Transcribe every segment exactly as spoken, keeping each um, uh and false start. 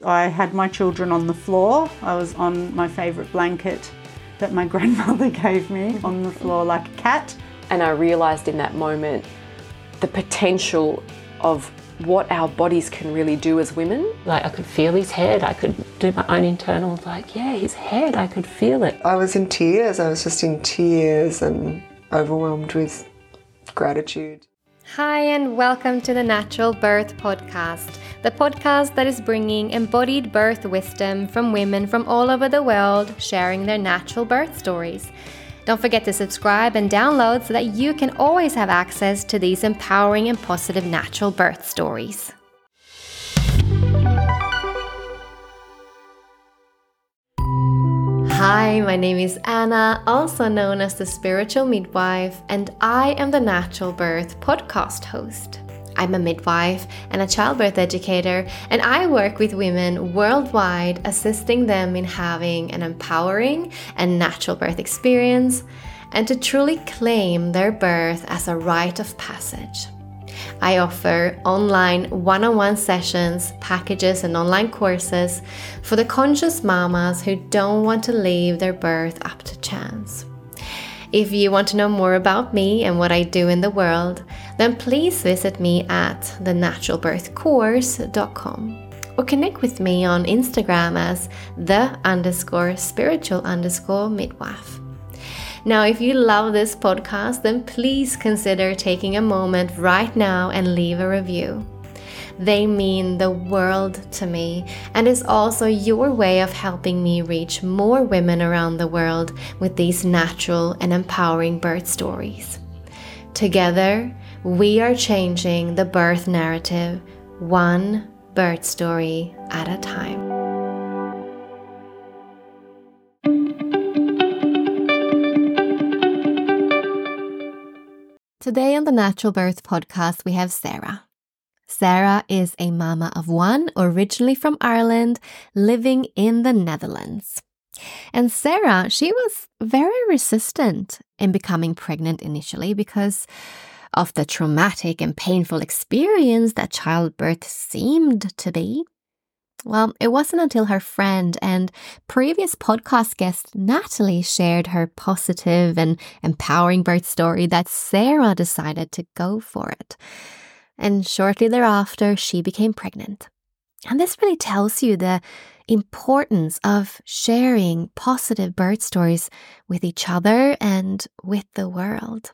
I had my children on the floor. I was on my favourite blanket that my grandmother gave me on the floor like a cat. And I realised in that moment the potential of what our bodies can really do as women. Like I could feel his head, I could do my own internal, like, yeah, his head, I could feel it. I was in tears, I was just in tears and overwhelmed with gratitude. Hi and welcome to the Natural Birth Podcast, the podcast that is bringing embodied birth wisdom from women from all over the world sharing their natural birth stories. Don't forget to subscribe and download so that you can always have access to these empowering and positive natural birth stories. Hi, my name is Anna, also known as the Spiritual Midwife, and I am the Natural Birth Podcast host. I'm a midwife and a childbirth educator, and I work with women worldwide, assisting them in having an empowering and natural birth experience and to truly claim their birth as a rite of passage. I offer online one-on-one sessions, packages, and online courses for the conscious mamas who don't want to leave their birth up to chance. If you want to know more about me and what I do in the world, then please visit me at the natural birth course dot com or connect with me on Instagram as the underscore spiritual underscore midwife. Now, if you love this podcast, then please consider taking a moment right now and leave a review. They mean the world to me and is also your way of helping me reach more women around the world with these natural and empowering birth stories. Together, we are changing the birth narrative one birth story at a time. Today on the Natural Birth Podcast, we have Sarah. Sarah is a mama of one, originally from Ireland, living in the Netherlands. And Sarah, she was very resistant in becoming pregnant initially because of the traumatic and painful experience that childbirth seemed to be. Well, it wasn't until her friend and previous podcast guest Natalie shared her positive and empowering birth story that Sarah decided to go for it. And shortly thereafter, she became pregnant. And this really tells you the importance of sharing positive birth stories with each other and with the world.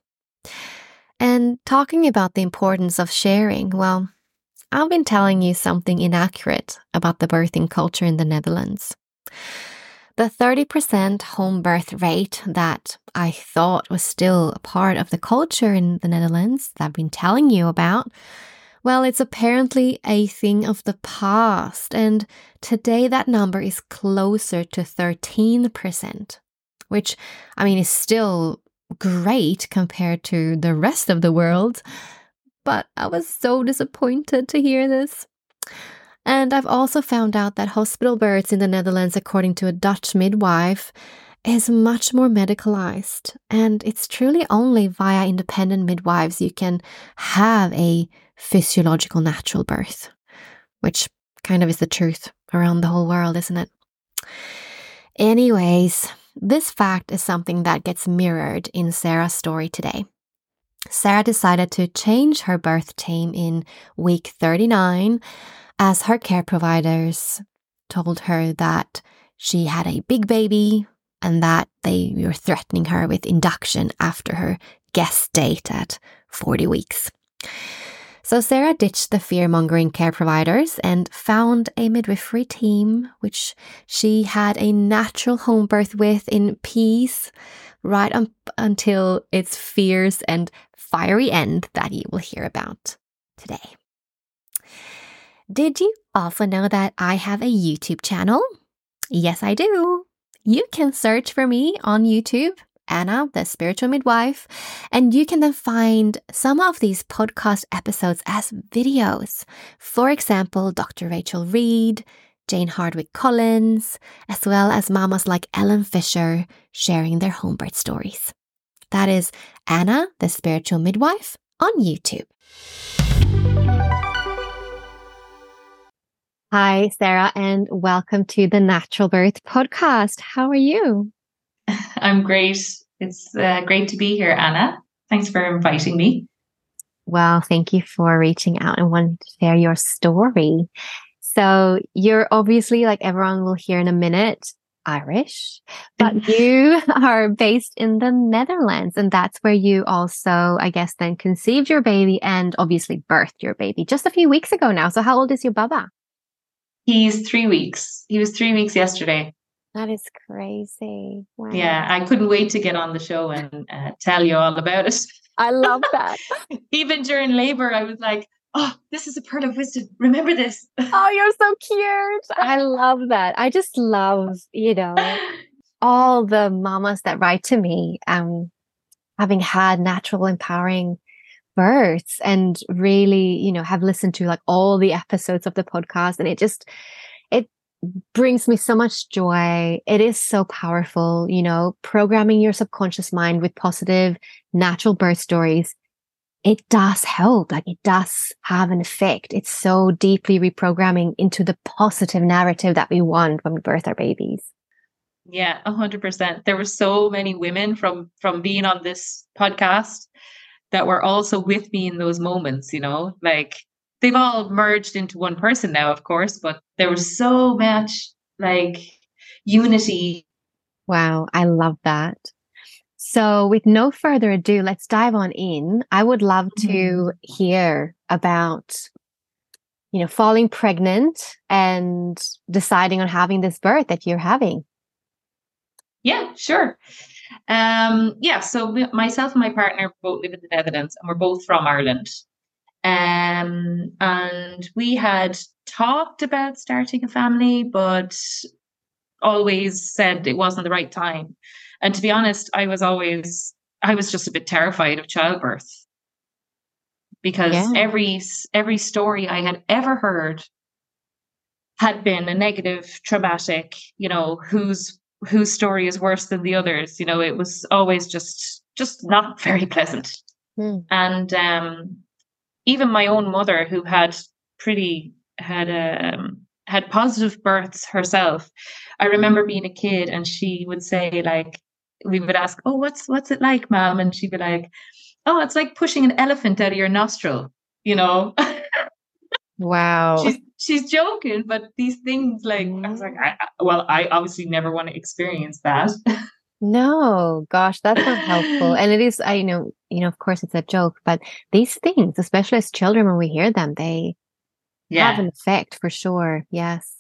And talking about the importance of sharing, well, I've been telling you something inaccurate about the birthing culture in the Netherlands. The thirty percent home birth rate that I thought was still a part of the culture in the Netherlands that I've been telling you about, well, it's apparently a thing of the past, and today that number is closer to thirteen percent, which, I mean, is still great compared to the rest of the world. But I was so disappointed to hear this. And I've also found out that hospital births in the Netherlands, according to a Dutch midwife, is much more medicalized. And it's truly only via independent midwives you can have a physiological natural birth, which kind of is the truth around the whole world, isn't it? Anyways, this fact is something that gets mirrored in Sarah's story today. Sarah decided to change her birth team in week thirty-nine as her care providers told her that she had a big baby and that they were threatening her with induction after her guest date at forty weeks. So Sarah ditched the fear-mongering care providers and found a midwifery team, which she had a natural home birth with in peace, right up until its fierce and fiery end that you will hear about today. Did you also know that I have a YouTube channel? Yes, I do. You can search for me on YouTube, Anna, the Spiritual Midwife, and you can then find some of these podcast episodes as videos. For example, Doctor Rachel Reed, Jane Hardwick Collins, as well as mamas like Ellen Fisher sharing their home birth stories. That is Anna, the Spiritual Midwife, on YouTube. Hi, Sarah, and welcome to the Natural Birth Podcast. How are you? I'm great. It's uh, great to be here, Anna. Thanks for inviting me. Well, thank you for reaching out and wanting to share your story. So you're obviously, like everyone will hear in a minute, Irish, but you are based in the Netherlands, and that's where you also, I guess, then conceived your baby and obviously birthed your baby just a few weeks ago now. So how old is your baba? He's three weeks. He was three weeks yesterday. That is crazy. Wow. Yeah, I couldn't wait to get on the show and uh, tell you all about it. I love that. Even during labor, I was like, oh, this is a pearl of wisdom. Remember this. Oh, you're so cute. I love that. I just love, you know, all the mamas that write to me, um, having had natural empowering births and really, you know, have listened to like all the episodes of the podcast. And it just, it brings me so much joy. It is so powerful, you know, programming your subconscious mind with positive natural birth stories. It does help. Like it does have an effect. It's so deeply reprogramming into the positive narrative that we want when we birth our babies. Yeah, a hundred percent. There were so many women from from being on this podcast that were also with me in those moments, you know, like they've all merged into one person now, of course, but there was so much like unity. Wow, I love that. So with no further ado, let's dive on in. I would love to mm-hmm. hear about, you know, falling pregnant and deciding on having this birth that you're having. Yeah, sure. Um, yeah, so myself and my partner both live in the Netherlands and we're both from Ireland. Um, and we had talked about starting a family, but always said it wasn't the right time. And to be honest, I was always, I was just a bit terrified of childbirth because yeah. every, every story I had ever heard had been a negative, traumatic, you know, whose whose story is worse than the others. You know, it was always just just not very pleasant. Mm. And um, even my own mother, who had pretty had um, had positive births herself, I remember being a kid, and she would say, like, we would ask, "Oh, what's what's it like, Mom?" And she'd be like, "Oh, it's like pushing an elephant out of your nostril." You know. Wow. She's she's joking, but these things, like, mm. I was like, I, well, I obviously never want to experience that. No, gosh, that's not helpful. And it is, I know, you know, of course it's a joke, but these things, especially as children, when we hear them, they yeah. have an effect for sure. Yes.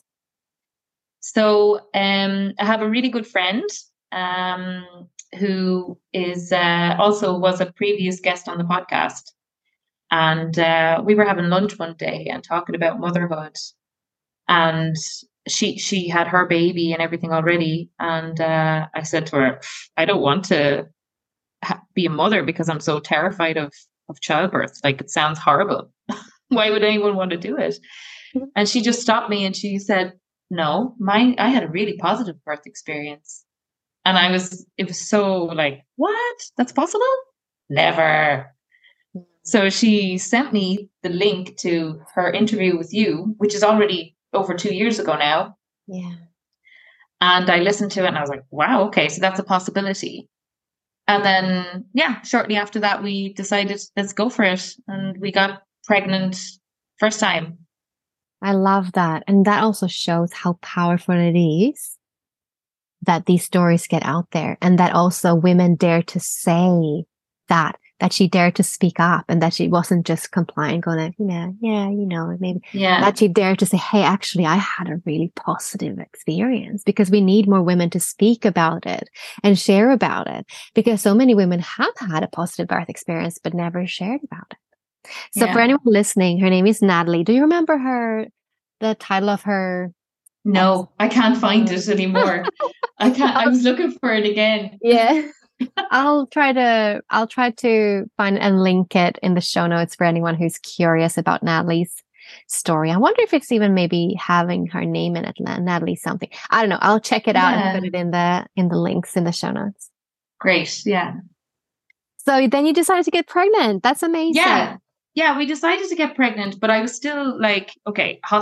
So um, I have a really good friend um, who is uh, also was a previous guest on the podcast. And uh, we were having lunch one day and talking about motherhood. And she she had her baby and everything already. And uh, I said to her, I don't want to ha- be a mother because I'm so terrified of, of childbirth. Like, it sounds horrible. Why would anyone want to do it? Mm-hmm. And she just stopped me and she said, no, mine, I had a really positive birth experience. And I was, it was so like, what? That's possible? Never. So she sent me the link to her interview with you, which is already over two years ago now. Yeah. And I listened to it and I was like, wow, okay, so that's a possibility. And then, yeah, shortly after that, we decided, let's go for it. And we got pregnant first time. I love that. And that also shows how powerful it is that these stories get out there, and that also women dare to say that. That she dared to speak up, and that she wasn't just compliant, going, like, yeah, yeah, you know, maybe. Yeah. That she dared to say, hey, actually, I had a really positive experience, because we need more women to speak about it and share about it, because so many women have had a positive birth experience, but never shared about it. So yeah. For anyone listening, her name is Natalie. Do you remember her, the title of her? No, I can't find it anymore. I can't, I was looking for it again. Yeah. I'll try to I'll try to find and link it in the show notes for anyone who's curious about Natalie's story. I wonder if it's even maybe having her name in it, Natalie something. I don't know. I'll check it out yeah. and put it in the in the links in the show notes. Great, yeah. So then you decided to get pregnant. That's amazing. Yeah, yeah. We decided to get pregnant, but I was still like, okay, hosp-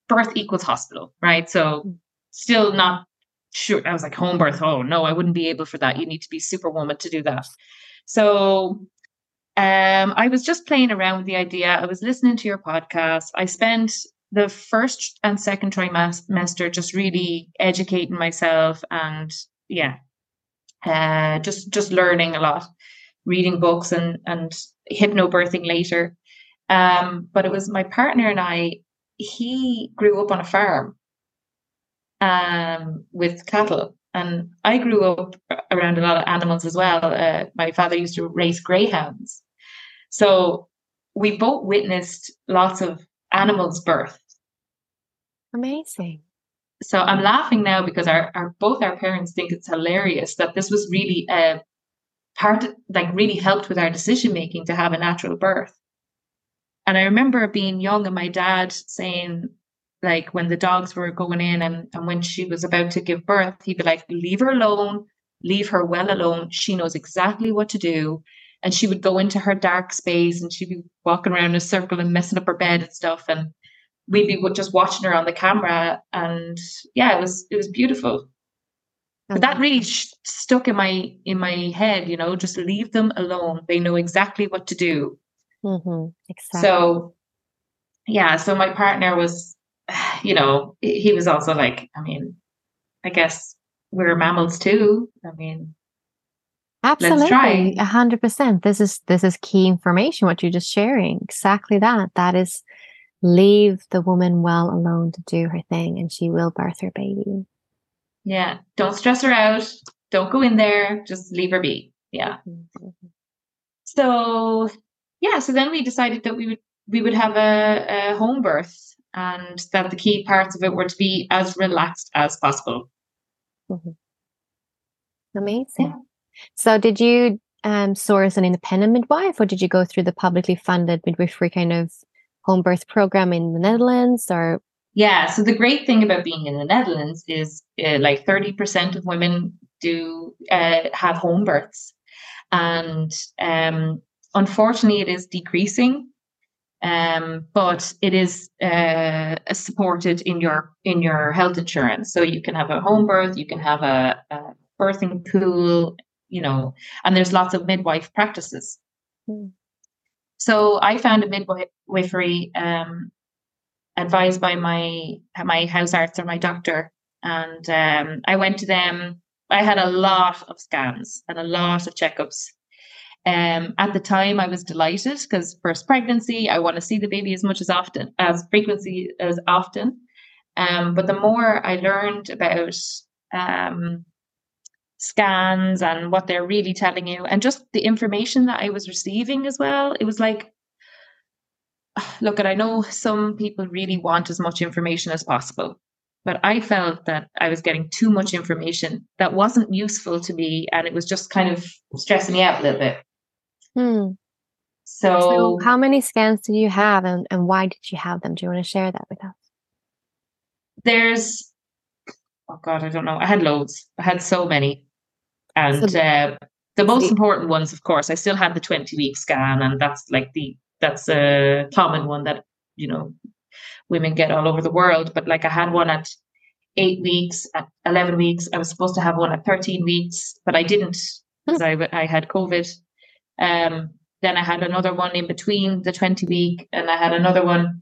birth equals hospital, right? So still not sure. I was like, home birth, oh no, I wouldn't be able for that. You need to be superwoman to do that. So um, I was just playing around with the idea. I was listening to your podcast. I spent the first and second trimester just really educating myself and yeah, uh, just just learning a lot, reading books and and hypnobirthing later. Um, but it was my partner and I. He grew up on a farm um, with cattle, and I grew up around a lot of animals as well. Uh, my father used to raise greyhounds, so we both witnessed lots of animals' birth. Amazing. So I'm laughing now because our, our both our parents think it's hilarious that this was really a part, like really helped with our decision making to have a natural birth. And I remember being young and my dad saying, like, when the dogs were going in and, and when she was about to give birth, he'd be like, leave her alone, leave her well alone. She knows exactly what to do. And she would go into her dark space and she'd be walking around in a circle and messing up her bed and stuff. And we'd be just watching her on the camera. And yeah, it was, it was beautiful. But that really sh- stuck in my, in my head, you know, just leave them alone. They know exactly what to do. Mm-hmm. Exactly. So, yeah, so my partner was, you know, he was also like, I mean, I guess we're mammals too. I mean, absolutely, let's try. a hundred percent. This is this is key information. What you're just sharing, exactly that. That is, leave the woman well alone to do her thing, and she will birth her baby. Yeah, don't stress her out. Don't go in there. Just leave her be. Yeah. Mm-hmm. So. Yeah, so then we decided that we would we would have a, a home birth, and that the key parts of it were to be as relaxed as possible. Mm-hmm. Amazing. Yeah. So did you um, source an independent midwife, or did you go through the publicly funded midwifery kind of home birth program in the Netherlands? Or yeah, so the great thing about being in the Netherlands is uh, like thirty percent of women do uh, have home births, and um. Unfortunately, it is decreasing, um, but it is uh, supported in your in your health insurance. So you can have a home birth, you can have a, a birthing pool, you know, and there's lots of midwife practices. Mm. So I found a midwifery um, advised by my my house arts or my doctor, and um, I went to them. I had a lot of scans and a lot of checkups. Um, at the time, I was delighted because first pregnancy, I want to see the baby as much as often, as frequency as often. Um, but the more I learned about um, scans and what they're really telling you, and just the information that I was receiving as well, it was like, look, I know some people really want as much information as possible, but I felt that I was getting too much information that wasn't useful to me, and it was just kind of stressing me out a little bit. Hmm. So, so how many scans do you have, and, and why did you have them? Do you want to share that with us? There's, oh God, I don't know. I had loads. I had so many. And so, uh, the most important ones, of course, I still had the twenty week scan, and that's like the, that's a common one that, you know, women get all over the world. But like I had one at eight weeks, at eleven weeks. I was supposed to have one at thirteen weeks, but I didn't because I, I had COVID. Um, then I had another one in between the twenty week, and I had another one.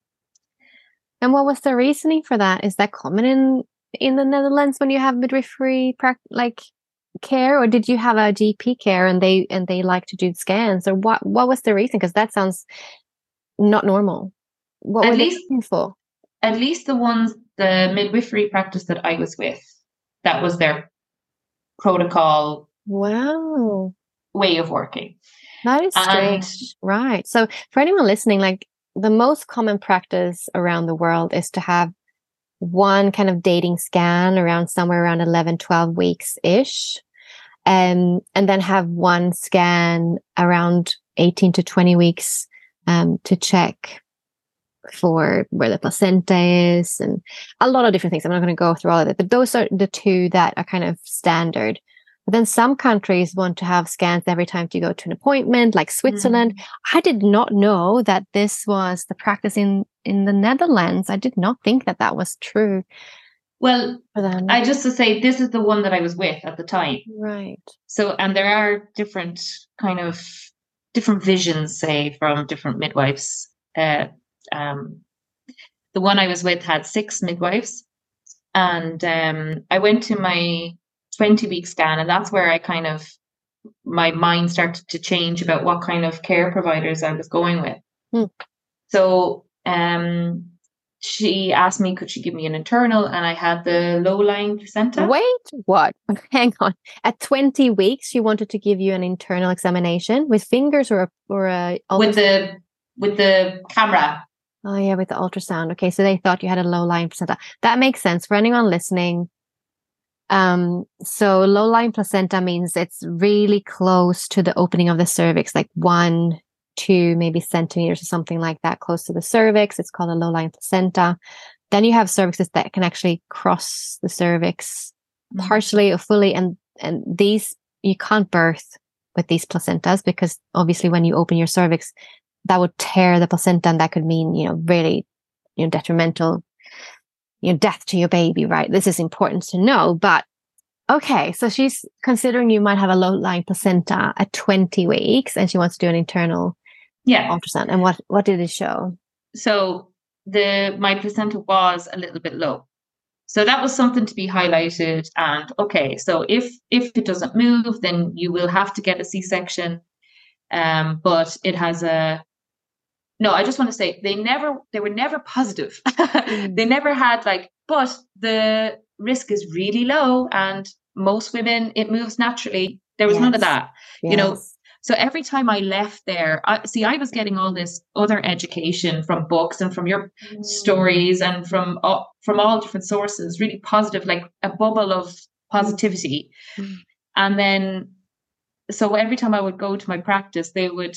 And what was the reasoning for that? Is that common in in the Netherlands when you have midwifery like care, or did you have a G P care and they and they like to do scans, or what? What was the reason? Because that sounds not normal. What at were least, they looking for? At least the ones, the midwifery practice that I was with, that was their protocol. Wow. Way of working. That is strange. And, right. So for anyone listening, like the most common practice around the world is to have one kind of dating scan around somewhere around eleven, twelve weeks ish. Um, and then have one scan around eighteen to twenty weeks um, to check for where the placenta is and a lot of different things. I'm not going to go through all of it, but those are the two that are kind of standard. But then some countries want to have scans every time you go to an appointment, like Switzerland. Mm. I did not know that this was the practice in, in the Netherlands. I did not think that that was true. Well, I just to say, this is the one that I was with at the time. Right. So, and there are different kind of, different visions, say, from different midwives. Uh, um, the one I was with had six midwives. And um, I went to my twenty-week scan, and that's where I kind of, my mind started to change about what kind of care providers I was going with. Hmm. So um, she asked me, could she give me an internal? And I had the low-lying placenta. Wait, what? Hang on. At twenty weeks, she wanted to give you an internal examination with fingers or a, or a with the with the camera. Oh yeah, with the ultrasound. Okay, so they thought you had a low-lying placenta. That makes sense for anyone listening. Um, so low-lying placenta means it's really close to the opening of the cervix, like one, two, maybe centimeters or something like that, close to the cervix. It's called a low-lying placenta. Then you have cervixes that can actually cross the cervix mm-hmm. partially or fully, and and these you can't birth with these placentas because obviously when you open your cervix, that would tear the placenta, and that could mean, you know, really, you know, detrimental, you know, death to your baby, right? This is important to know. But okay, so she's considering you might have a low-lying placenta at twenty weeks, and she wants to do an internal yeah. ultrasound. And what, what did it show? So the my placenta was a little bit low. So that was something to be highlighted. And okay, so if if it doesn't move, then you will have to get a C-section. Um, but it has a no, I just want to say they never they were never positive. mm. They never had like, but the risk is really low, and most women it moves naturally. There was yes. none of that. Yes. You know, so every time I left there, I see I was getting all this other education from books and from your mm. stories and from uh, from all different sources, really positive, like a bubble of positivity. Mm. And then so every time I would go to my practice, they would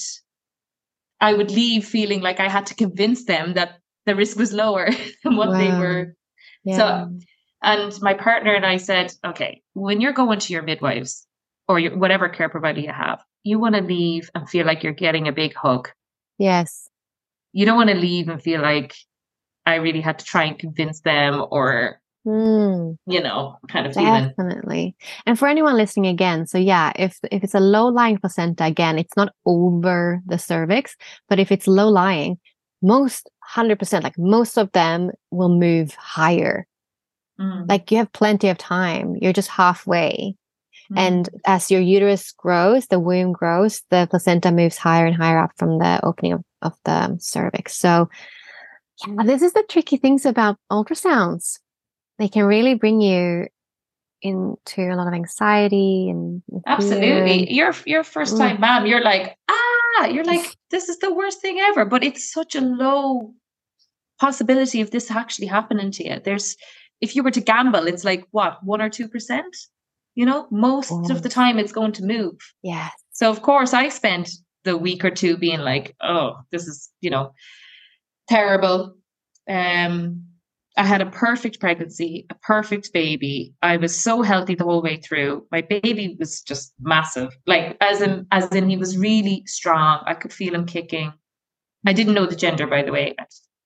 I would leave feeling like I had to convince them that the risk was lower than what wow. they were. Yeah. So, and my partner and I said, okay, when you're going to your midwives or your, whatever care provider you have, you want to leave and feel like you're getting a big hug. Yes. You don't want to leave and feel like I really had to try and convince them or, mm. you know, kind of feeling. Definitely. And for anyone listening again, so yeah, if if it's a low-lying placenta, again, it's not over the cervix, but if it's low-lying, most one hundred percent, like most of them will move higher. Mm. Like you have plenty of time. You're just halfway. Mm. And as your uterus grows, the womb grows, the placenta moves higher and higher up from the opening of, of the cervix. So yeah, this is the tricky things about ultrasounds. They can really bring you into a lot of anxiety and absolutely. Fear. You're you're first time mm. mom. You're like, ah, you're like, this is the worst thing ever. But it's such a low possibility of this actually happening to you. There's if you were to gamble, it's like what, one or two percent? You know, most oh. of the time it's going to move. Yeah. So of course I spent the week or two being like, oh, this is, you know, terrible. Um I had a perfect pregnancy, a perfect baby. I was so healthy the whole way through. My baby was just massive. Like as in, as in he was really strong. I could feel him kicking. I didn't know the gender, by the way.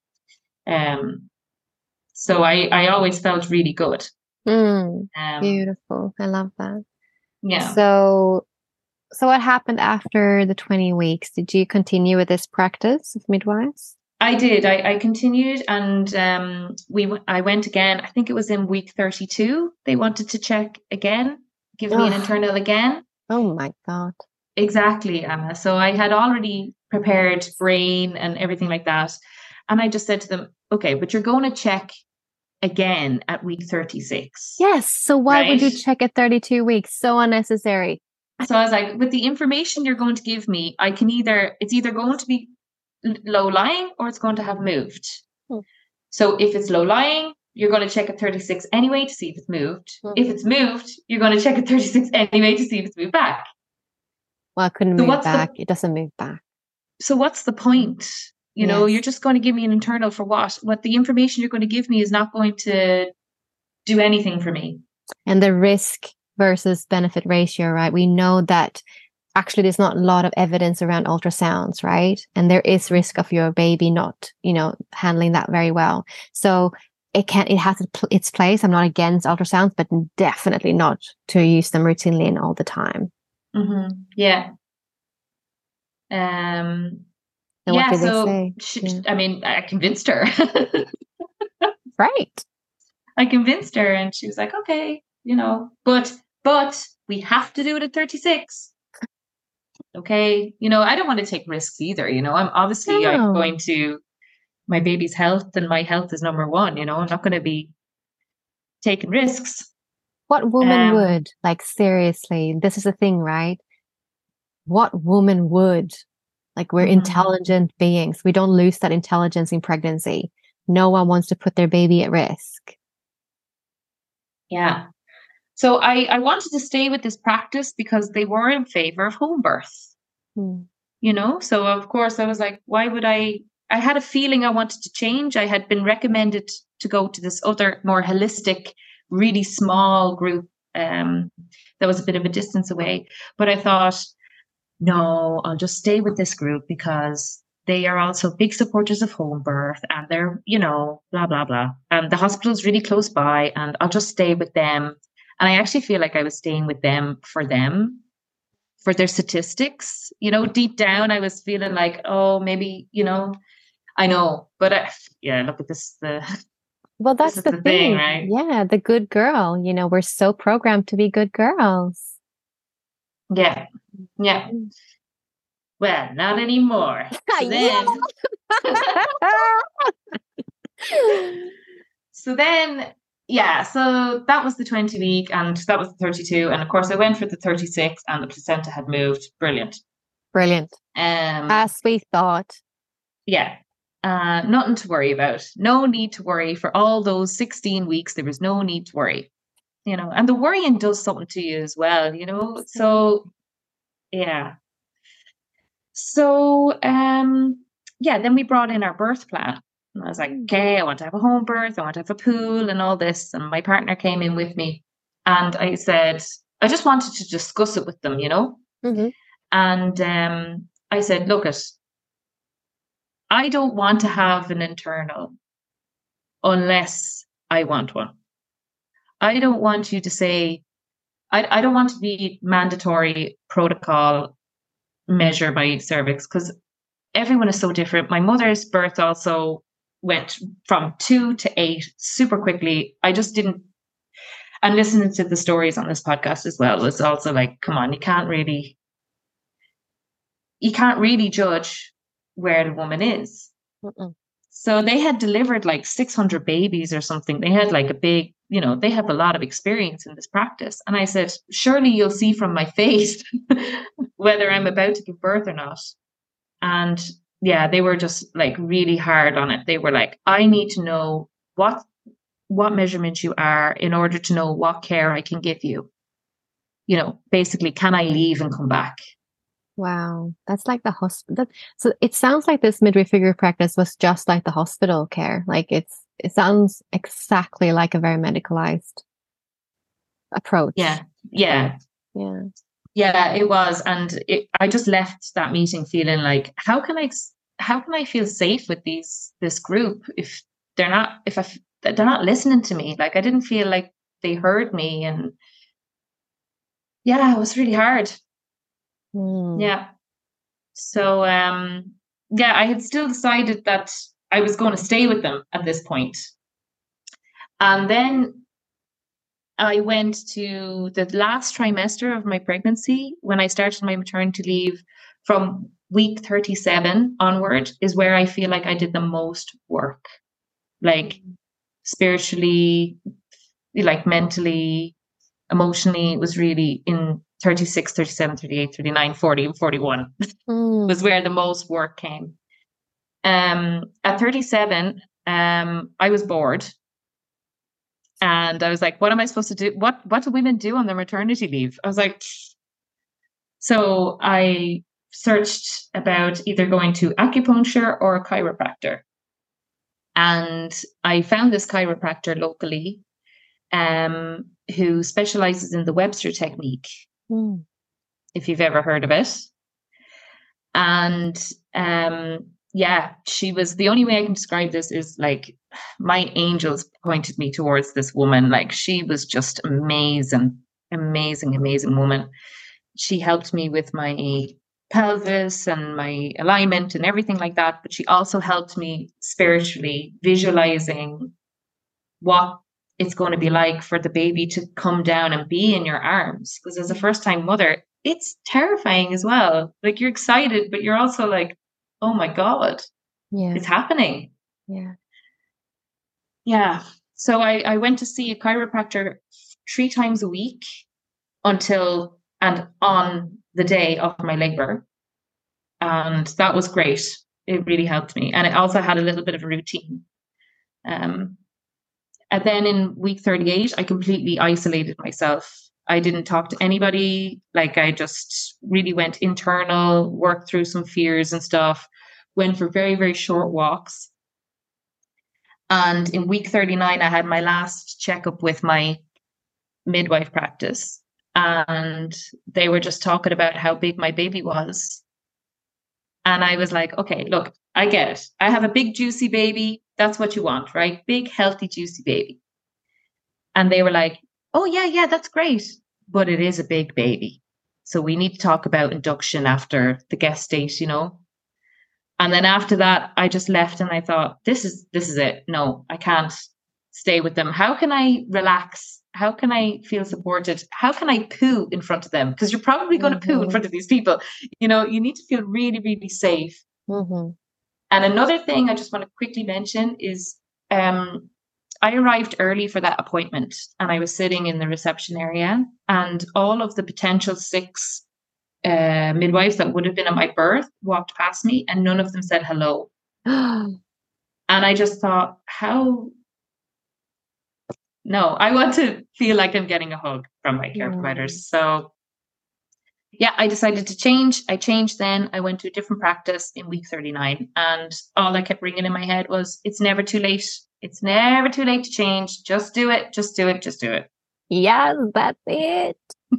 Um, so I, I always felt really good. Mm, um, beautiful. I love that. Yeah. So, so what happened after the twenty weeks? Did you continue with this practice of midwives? I did. I, I continued, and um, we. I went again. I think it was in week thirty-two. They wanted to check again, give oh. me an internal again. Oh my God! Exactly, Anna. So I had already prepared brain and everything like that, and I just said to them, "Okay, but you're going to check again at week thirty-six." Yes. So why right? would you check at thirty-two weeks? So unnecessary. So I was like, with the information you're going to give me, I can either it's either going to be low lying or it's going to have moved. Hmm. So if it's low lying, you're going to check at thirty-six anyway to see if it's moved. Hmm. If it's moved, you're going to check at thirty-six anyway to see if it's moved back. Well, it couldn't so move back. The, it doesn't move back. So what's the point? You yes. know, you're just going to give me an internal for what? What the information you're going to give me is not going to do anything for me. And the risk versus benefit ratio, right? We know that actually there's not a lot of evidence around ultrasounds, right? And there is risk of your baby not, you know, handling that very well. So it can, it has its place. I'm not against ultrasounds, but definitely not to use them routinely and all the time. Mm-hmm. Yeah. Um, and yeah, what did so, they say? She, Yeah. I mean, I convinced her. Right. I convinced her and she was like, okay, you know, but, but we have to do it at thirty-six. Okay. You know, I don't want to take risks either. You know, I'm obviously No. I'm going to, my baby's health and my health is number one. You know, I'm not going to be taking risks. What woman Um, would? Like, seriously, this is the thing, right? What woman would? Like, we're Mhm. intelligent beings. We don't lose that intelligence in pregnancy. No one wants to put their baby at risk. Yeah. So I, I wanted to stay with this practice because they were in favor of home birth, Hmm. you know? So of course I was like, why would I, I had a feeling I wanted to change. I had been recommended to go to this other more holistic, really small group um, that was a bit of a distance away. But I thought, no, I'll just stay with this group because they are also big supporters of home birth and they're, you know, blah, blah, blah. And the hospital's really close by and I'll just stay with them. And I actually feel like I was staying with them for them, for their statistics. You know, deep down, I was feeling like, oh, maybe, you know, I know. But I, yeah, look at this. The, Well, that's is the, the thing. thing, right? Yeah, the good girl. You know, we're so programmed to be good girls. yeah, yeah. Well, not anymore. So then, so then, yeah, so that was the twenty week and that was the thirty-two. And of course, I went for the thirty-six and the placenta had moved. Brilliant. Brilliant. Um, As we thought. yeah, uh, nothing to worry about. No need to worry for all those sixteen weeks. There was no need to worry, you know, and the worrying does something to you as well, you know. So, yeah. So, um, yeah, then we brought in our birth plan. And I was like, okay, I want to have a home birth. I want to have a pool and all this. And my partner came in with me. And I said, I just wanted to discuss it with them, you know? Mm-hmm. And um, I said, look, it, I don't want to have an internal unless I want one. I don't want you to say, I, I don't want to be mandatory protocol measure my cervix because everyone is so different. My mother's birth also went from two to eight super quickly. I just didn't, and listening to the stories on this podcast as well was also like, come on, you can't really, you can't really judge where the woman is. Mm-mm. So they had delivered like six hundred babies or something. They had like a big, you know, they have a lot of experience in this practice. And I said, surely you'll see from my face whether I'm about to give birth or not. And yeah, they were just like really hard on it. They were like, I need to know what what measurements you are in order to know what care I can give you. You know, basically, can I leave and come back? Wow. That's like the hospital. So it sounds like this midwifery practice was just like the hospital care. Like it's, it sounds exactly like a very medicalized approach. Yeah. Yeah. Yeah. Yeah, it was. And it, I just left that meeting feeling like, how can I, how can I feel safe with these, this group if they're not, if I, they're not listening to me? Like, I didn't feel like they heard me. And yeah, it was really hard. Mm. Yeah. So, um, yeah, I had still decided that I was going to stay with them at this point. And then I went to the last trimester of my pregnancy when I started my maternity leave. From week thirty-seven onward is where I feel like I did the most work, like spiritually, like mentally, emotionally. It was really in thirty-six, thirty-seven, thirty-eight, thirty-nine, forty, and forty-one Mm. was where the most work came. Um, at thirty-seven, um, I was bored. And I was like, what am I supposed to do? What what do women do on their maternity leave? I was like, so I searched about either going to acupuncture or a chiropractor. And I found this chiropractor locally. um, who specializes in the Webster technique, Mm. if you've ever heard of it. And um, yeah, she was, the only way I can describe this is like my angels pointed me towards this woman. Like she was just amazing, amazing, amazing woman. She helped me with my pelvis and my alignment and everything like that. But she also helped me spiritually, visualizing what it's going to be like for the baby to come down and be in your arms. Because as a first time mother, it's terrifying as well. Like you're excited, but you're also like, oh my God, Yeah. it's happening. Yeah. Yeah. So I, I went to see a chiropractor three times a week until and on the day of my labor. And that was great. It really helped me. And it also had a little bit of a routine. Um, and then in week thirty-eight, I completely isolated myself. I didn't talk to anybody. Like I just really went internal, worked through some fears and stuff, went for very, very short walks. And in week thirty-nine, I had my last checkup with my midwife practice. And they were just talking about how big my baby was. And I was like, okay, look, I get it. I have a big, juicy baby. That's what you want, right? Big, healthy, juicy baby. And they were like, oh, yeah, yeah, that's great. But it is a big baby. So we need to talk about induction after the guest date, you know? And then after that, I just left and I thought, this is this is it. No, I can't stay with them. How can I relax? How can I feel supported? How can I poo in front of them? Because you're probably going to Mm-hmm. poo in front of these people. You know, you need to feel really, really safe. Mm-hmm. And another thing I just want to quickly mention is um, I arrived early for that appointment and I was sitting in the reception area and all of the potential six uh, midwives that would have been at my birth walked past me and none of them said hello. And I just thought, how... No, I want to feel like I'm getting a hug from my care Mm. providers. So yeah, I decided to change. I changed then. I went to a different practice in week thirty-nine. And all I kept ringing in my head was, it's never too late. It's never too late to change. Just do it. Just do it. Just do it. Yes, that's it.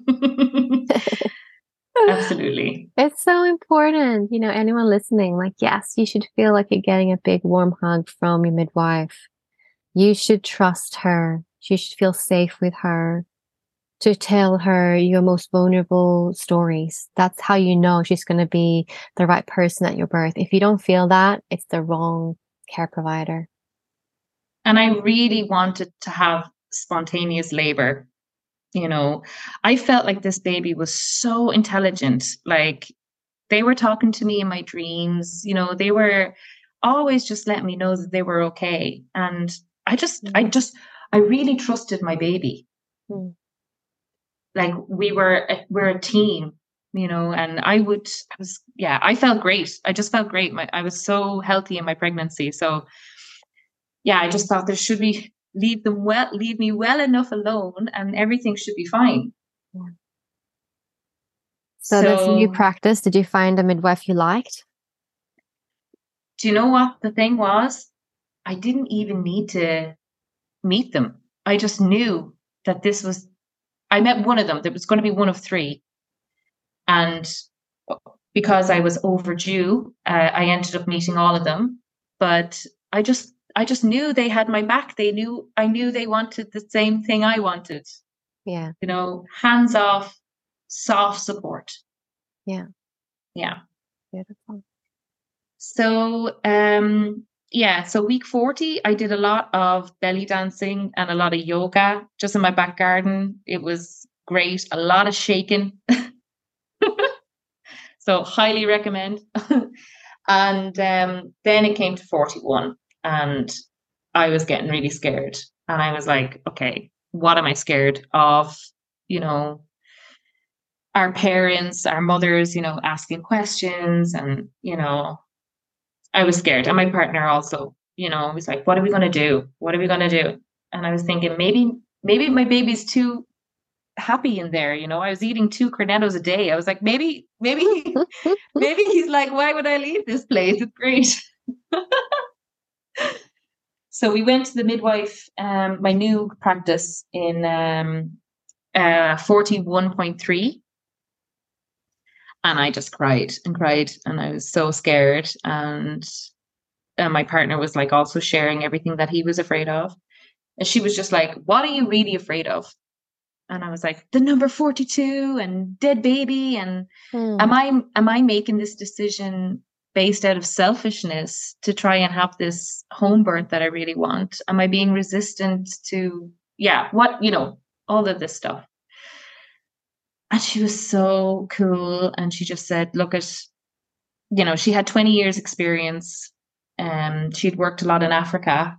Absolutely. It's so important. You know, anyone listening, like, yes, you should feel like you're getting a big warm hug from your midwife. You should trust her. You should feel safe with her to tell her your most vulnerable stories. That's how you know she's going to be the right person at your birth. If you don't feel that, it's the wrong care provider. And I really wanted to have spontaneous labor. You know, I felt like this baby was so intelligent. Like they were talking to me in my dreams. You know, they were always just letting me know that they were okay. And I just, mm. I just, I really trusted my baby. Mm. Like we were, we're a team, you know, and I would, I was, yeah, I felt great. I just felt great. My, I was so healthy in my pregnancy. So yeah, I just thought there should be, leave them well, leave me well enough alone and everything should be fine. Yeah. So, so this new practice, did you find a midwife you liked? Do you know what the thing was? I didn't even need to meet them. I just knew that this was, I met one of them. There was going to be one of three. And because I was overdue, uh, I ended up meeting all of them. But I just, I just knew they had my back. They knew, I knew they wanted the same thing I wanted. Yeah. You know, hands off, soft support. Yeah. Yeah. Beautiful. So, um, yeah, so week forty, I did a lot of belly dancing and a lot of yoga just in my back garden. It was great. A lot of shaking. So highly recommend. And um, then it came to forty-one and I was getting really scared. And I was like, okay, what am I scared of? You know, our parents, our mothers, you know, asking questions and, you know, I was scared. And my partner also, you know, was like, what are we going to do? What are we going to do? And I was thinking, maybe, maybe my baby's too happy in there. You know, I was eating two cornettos a day. I was like, maybe, maybe, maybe he's like, why would I leave this place? It's great. So we went to the midwife, um, my new practice in um, uh, forty-one point three. And I just cried and cried. And I was so scared. And uh, my partner was like also sharing everything that he was afraid of. And she was just like, what are you really afraid of? And I was like, the number forty-two and dead baby. And Hmm. am I am I making this decision based out of selfishness to try and have this home birth that I really want? Am I being resistant to, yeah, what, you know, all of this stuff? And she was so cool. And she just said, look at, you know, she had twenty years experience. Um, she'd worked a lot in Africa.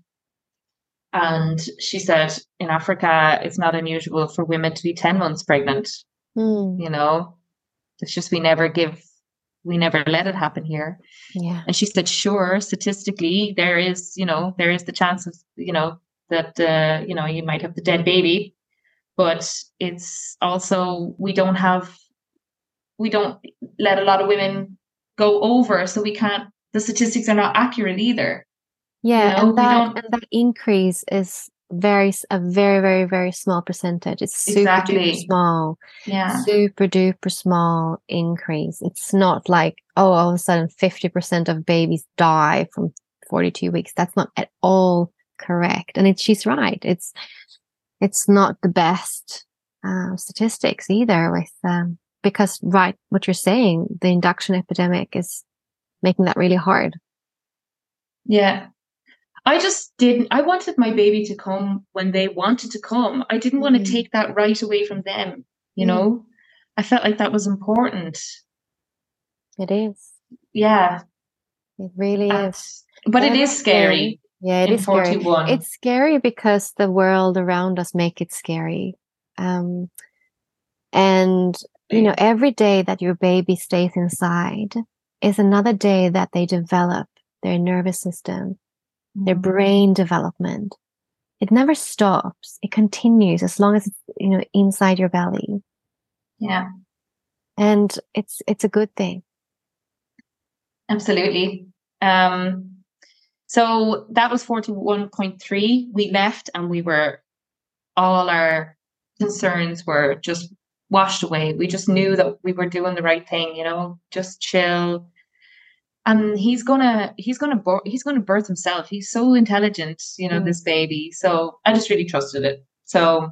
And she said, in Africa, it's not unusual for women to be ten months pregnant. Hmm. You know, it's just we never give, we never let it happen here. Yeah. And she said, sure, statistically, there is, you know, there is the chance of, you know, that, uh, you know, you might have the dead baby. But it's also, we don't have, we don't let a lot of women go over. So we can't, the statistics are not accurate either. Yeah, You know, and we that don't- and that increase is very s- a very very very small percentage. It's super Exactly. duper small, Yeah. super duper small increase. It's not like, oh, all of a sudden fifty percent of babies die from forty-two weeks. That's not at all correct. And it's she's right. It's it's not the best uh, statistics either. With um, because right, what you're saying, the induction epidemic is making that really hard. Yeah. I just didn't, I wanted my baby to come when they wanted to come. I didn't want to Mhm. take that right away from them, you Mm. know? I felt like that was important. It is. Yeah. It really And- is. but it And is scary. Yeah, it in is scary. forty-one. It's scary because the world around us make it scary. Um, and you know, every day that your baby stays inside is another day that they develop their nervous system, their Mhm. brain development. It never stops. It continues as long as it's, you know, inside your belly. Yeah, And it's it's a good thing. absolutely. Um, so that was forty-one point three. We left and we were, all our concerns were just washed away. We just knew that we were doing the right thing, you know, just chill. And he's gonna, he's gonna, bo- he's gonna birth himself. He's so intelligent, you know, Mm. this baby. So I just really trusted it. So,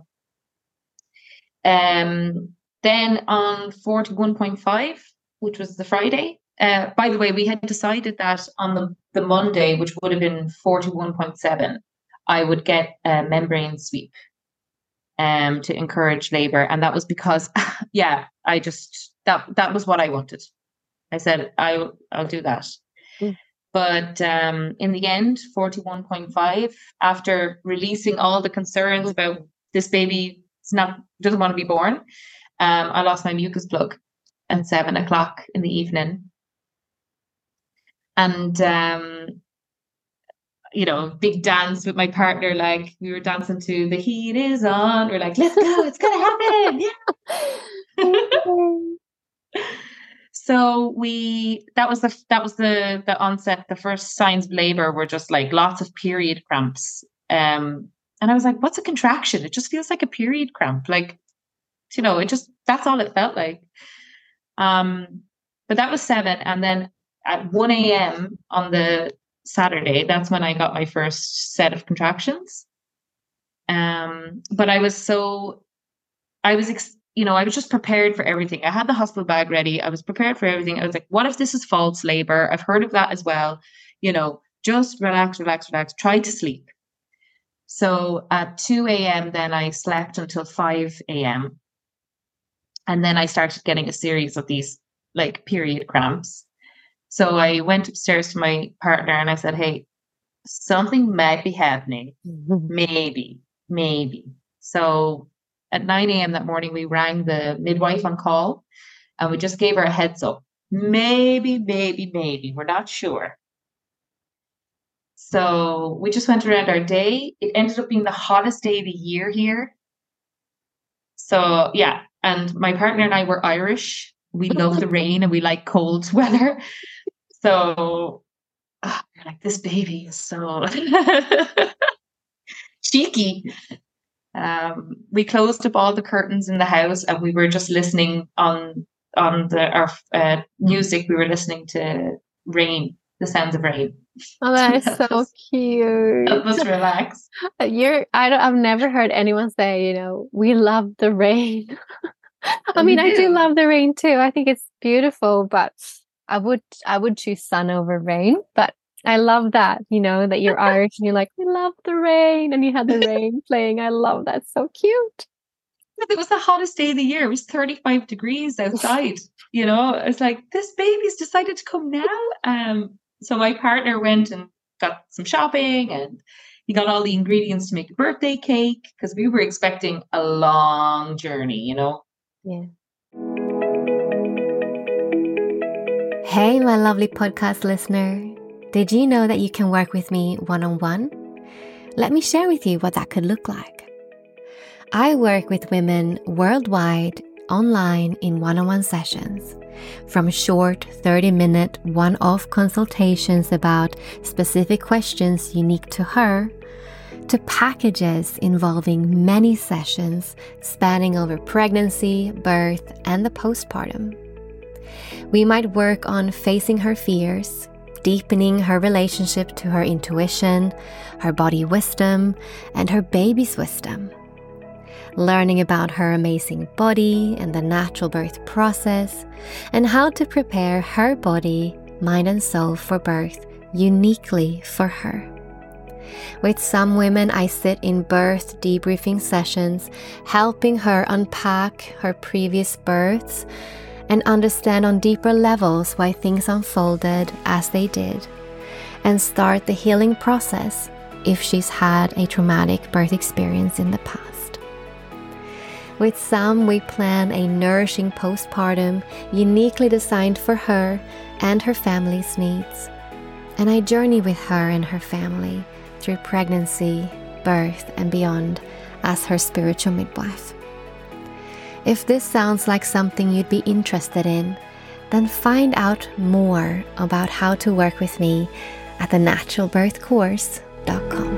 um, then on forty-one point five, which was the Friday. Uh, by the way, we had decided that on the, the Monday, which would have been forty-one point seven, I would get a membrane sweep um, to encourage labor. And that was because, yeah, I just, that that was what I wanted. I said, I, I'll do that. Mm. But um, in the end, forty-one point five, after releasing all the concerns about this baby is not, doesn't want to be born, um, I lost my mucus plug at seven o'clock in the evening. And, um, you know, big dance with my partner, like we were dancing to The Heat Is On. We're like, let's go, it's gonna happen. Yeah. So we, that was the, that was the, the onset, the first signs of labor were just like lots of period cramps. Um, and I was like, what's a contraction? It just feels like a period cramp. Like, you know, it just, that's all it felt like. Um, but that was seven. And then at one a.m. on the Saturday, that's when I got my first set of contractions. Um, but I was so, I was, ex- you know, I was just prepared for everything. I had the hospital bag ready. I was prepared for everything. I was like, what if this is false labor? I've heard of that as well. You know, just relax, relax, relax, try to sleep. So at two a.m. then I slept until five a.m. And then I started getting a series of these like period cramps. So I went upstairs to my partner and I said, hey, something might be happening. Maybe, maybe. So at nine a.m. that morning, we rang the midwife on call and we just gave her a heads up. Maybe, maybe, maybe. We're not sure. So we just went around our day. It ended up being the hottest day of the year here. So yeah, and my partner and I were Irish. We love the rain and we like cold weather. So oh, you're like, this baby is so cheeky. Um, we closed up all the curtains in the house, and we were just listening on on the our uh, music. We were listening to rain, the sounds of rain. Oh, that is so cute. Help us relax. You're, I don't, I've never heard anyone say, you know, we love the rain. I mean, I do love the rain too. I think it's beautiful, but I would, I would choose sun over rain. But I love that, you know, that you're Irish and you're like, we love the rain, and you had the rain playing. I love that. So cute. It was the hottest day of the year. It was thirty-five degrees outside. You know, it's like, this baby's decided to come now. Um, so my partner went and got some shopping, and he got all the ingredients to make a birthday cake, because we were expecting a long journey, you know. Yeah. Hey, my lovely podcast listener. Did you know that you can work with me one-on-one? Let me share with you what that could look like. I work with women worldwide, online in one-on-one sessions, from short thirty-minute one-off consultations about specific questions unique to her, to packages involving many sessions spanning over pregnancy, birth, and the postpartum. We might work on facing her fears, deepening her relationship to her intuition, her body wisdom, and her baby's wisdom. Learning about her amazing body and the natural birth process, and how to prepare her body, mind, and soul for birth uniquely for her. With some women, I sit in birth debriefing sessions, helping her unpack her previous births and understand on deeper levels why things unfolded as they did, and start the healing process if she's had a traumatic birth experience in the past. With some, we plan a nourishing postpartum uniquely designed for her and her family's needs, and I journey with her and her family through pregnancy, birth, and beyond as her spiritual midwife. If this sounds like something you'd be interested in, then find out more about how to work with me at the natural birth course dot com.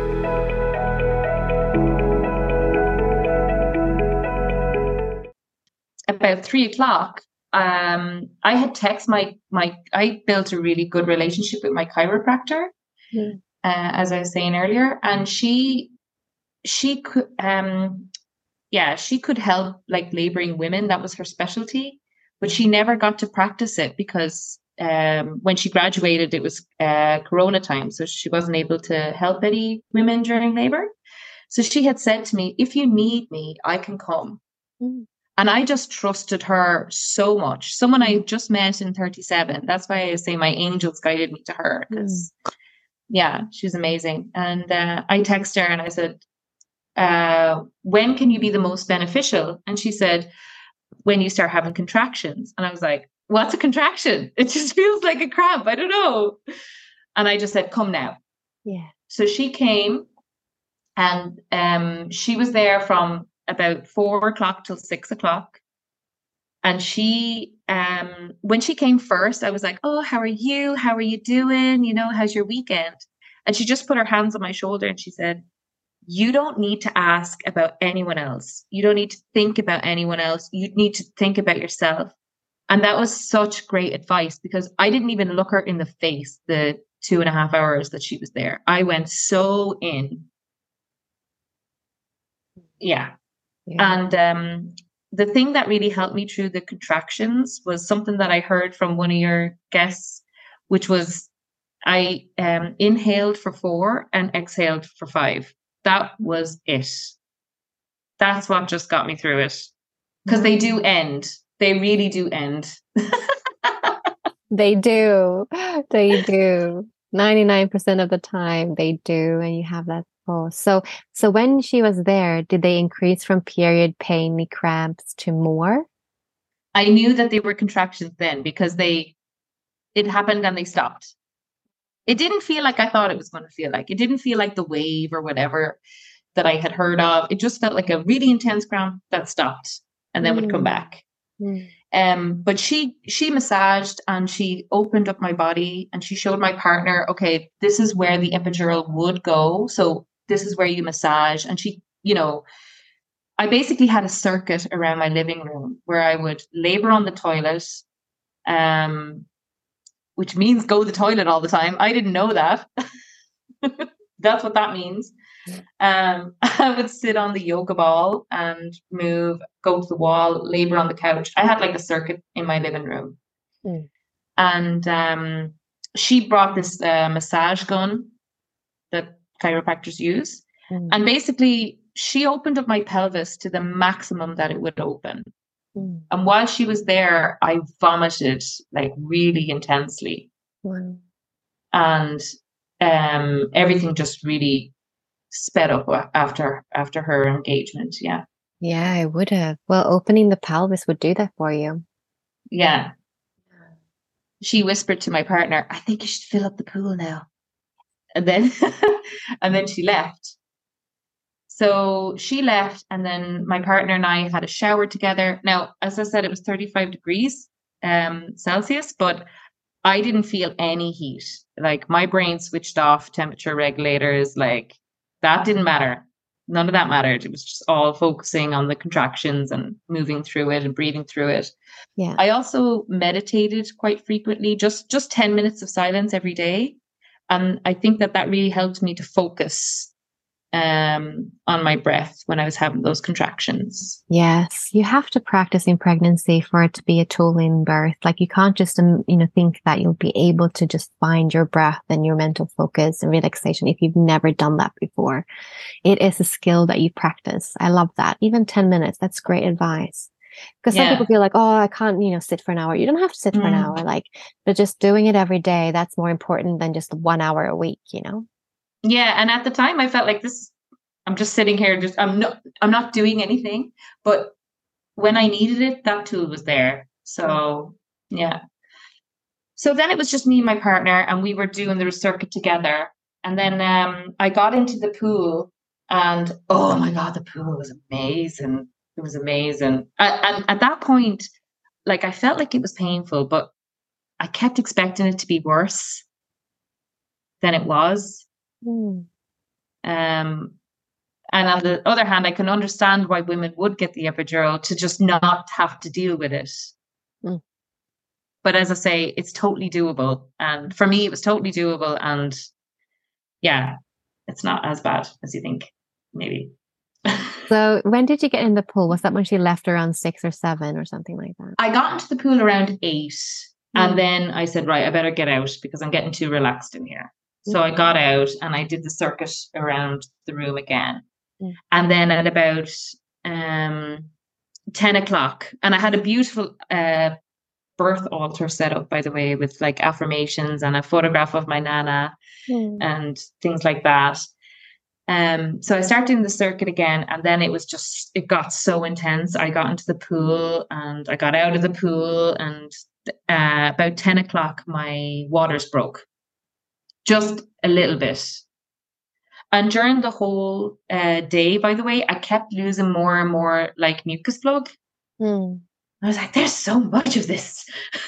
About three o'clock, um, I had text my, my, I built a really good relationship with my chiropractor, mm. uh, as I was saying earlier, and she, she could, um, yeah, she could help like laboring women. That was her specialty, but she never got to practice it because um, when she graduated, it was uh, Corona time. So she wasn't able to help any women during labor. So she had said to me, if you need me, I can come. Mm. And I just trusted her so much. Someone I just met in thirty-seven. That's why I say my angels guided me to her, because mm. yeah, she's amazing. And uh, I texted her and I said, Uh, when can you be the most beneficial? And she said, when you start having contractions. And I was like, what's a contraction? It just feels like a cramp. I don't know. And I just said, come now. Yeah. So she came, and um, she was there from about four o'clock till six o'clock. And she, um, when she came first, I was like, oh, how are you? How are you doing? You know, how's your weekend? And she just put her hands on my shoulder and she said, you don't need to ask about anyone else. You don't need to think about anyone else. You need to think about yourself. And that was such great advice, because I didn't even look her in the face the two and a half hours that she was there. I went so in. Yeah. yeah. And um, the thing that really helped me through the contractions was something that I heard from one of your guests, which was I um, inhaled for four and exhaled for five. That was it. That's what just got me through it. Because they do end. They really do end. They do. They do. ninety-nine percent of the time they do. And you have that pause. So, so when she was there, did they increase from period pain, cramps to more? I knew that they were contractions then, because they, it happened and they stopped. It didn't feel like I thought it was going to feel like. It didn't feel like the wave or whatever that I had heard of. It just felt like a really intense cramp that stopped and then mm. would come back. Mm. Um, but she she massaged and she opened up my body and she showed my partner, okay, this is where the epidural would go. So this is where you massage. And she, you know, I basically had a circuit around my living room where I would labor on the toilet, um, which means go to the toilet all the time. I didn't know that. That's what that means. Um, I would sit on the yoga ball and move, go to the wall, labor on the couch. I had like a circuit in my living room. Mm. And um, she brought this uh, massage gun that chiropractors use. Mm. And basically, she opened up my pelvis to the maximum that it would open. Mm. And while she was there, I vomited like really intensely. Wow. And um, everything just really sped up after after her engagement. Yeah. Yeah, I would have. Well, opening the pelvis would do that for you. Yeah. She whispered to my partner, I think you should fill up the pool now. And then and then she left. So she left, and then my partner and I had a shower together. Now, as I said, it was thirty-five degrees um, Celsius, but I didn't feel any heat. Like my brain switched off temperature regulators. Like that didn't matter. None of that mattered. It was just all focusing on the contractions and moving through it and breathing through it. Yeah. I also meditated quite frequently, just, just ten minutes of silence every day. And I think that that really helped me to focus um, on my breath when I was having those contractions. Yes, you have to practice in pregnancy for it to be a tool in birth. Like you can't just, um, you know, think that you'll be able to just find your breath and your mental focus and relaxation if you've never done that before. It is a skill that you practice. I love that. Even ten minutes, that's great advice. Because some Yeah. people feel like, oh, I can't, you know, sit for an hour. You don't have to sit for an Mm. hour, like, but just doing it every day, that's more important than just one hour a week, you know? Yeah, and at the time I felt like this, I'm just sitting here, just I'm not I'm not doing anything. But when I needed it, that tool was there. So yeah. So then it was just me and my partner, and we were doing the circuit together. And then um, I got into the pool, and oh my God, the pool was amazing. It was amazing. I, and at that point, like I felt like it was painful, but I kept expecting it to be worse than it was. Mm. Um, and on the other hand, I can understand why women would get the epidural to just not have to deal with it. Mm. But as I say, it's totally doable. And for me, it was totally doable. And yeah, it's not as bad as you think, maybe. So when did you get in the pool? Was that when she left around six or seven or something like that? I got into the pool around eight. Mm. And then I said, right, I better get out because I'm getting too relaxed in here. So I got out and I did the circuit around the room again. Mm. And then at about um, ten o'clock, and I had a beautiful uh, birth altar set up, by the way, with like affirmations and a photograph of my nana Mm. and things like that. Um, so I started doing the circuit again, and then it was just, it got so intense. I got into the pool and I got out of the pool, and uh, about ten o'clock, my waters broke. Just a little bit. And during the whole uh, day, by the way, I kept losing more and more like mucus plug. Mm. I was like, there's so much of this.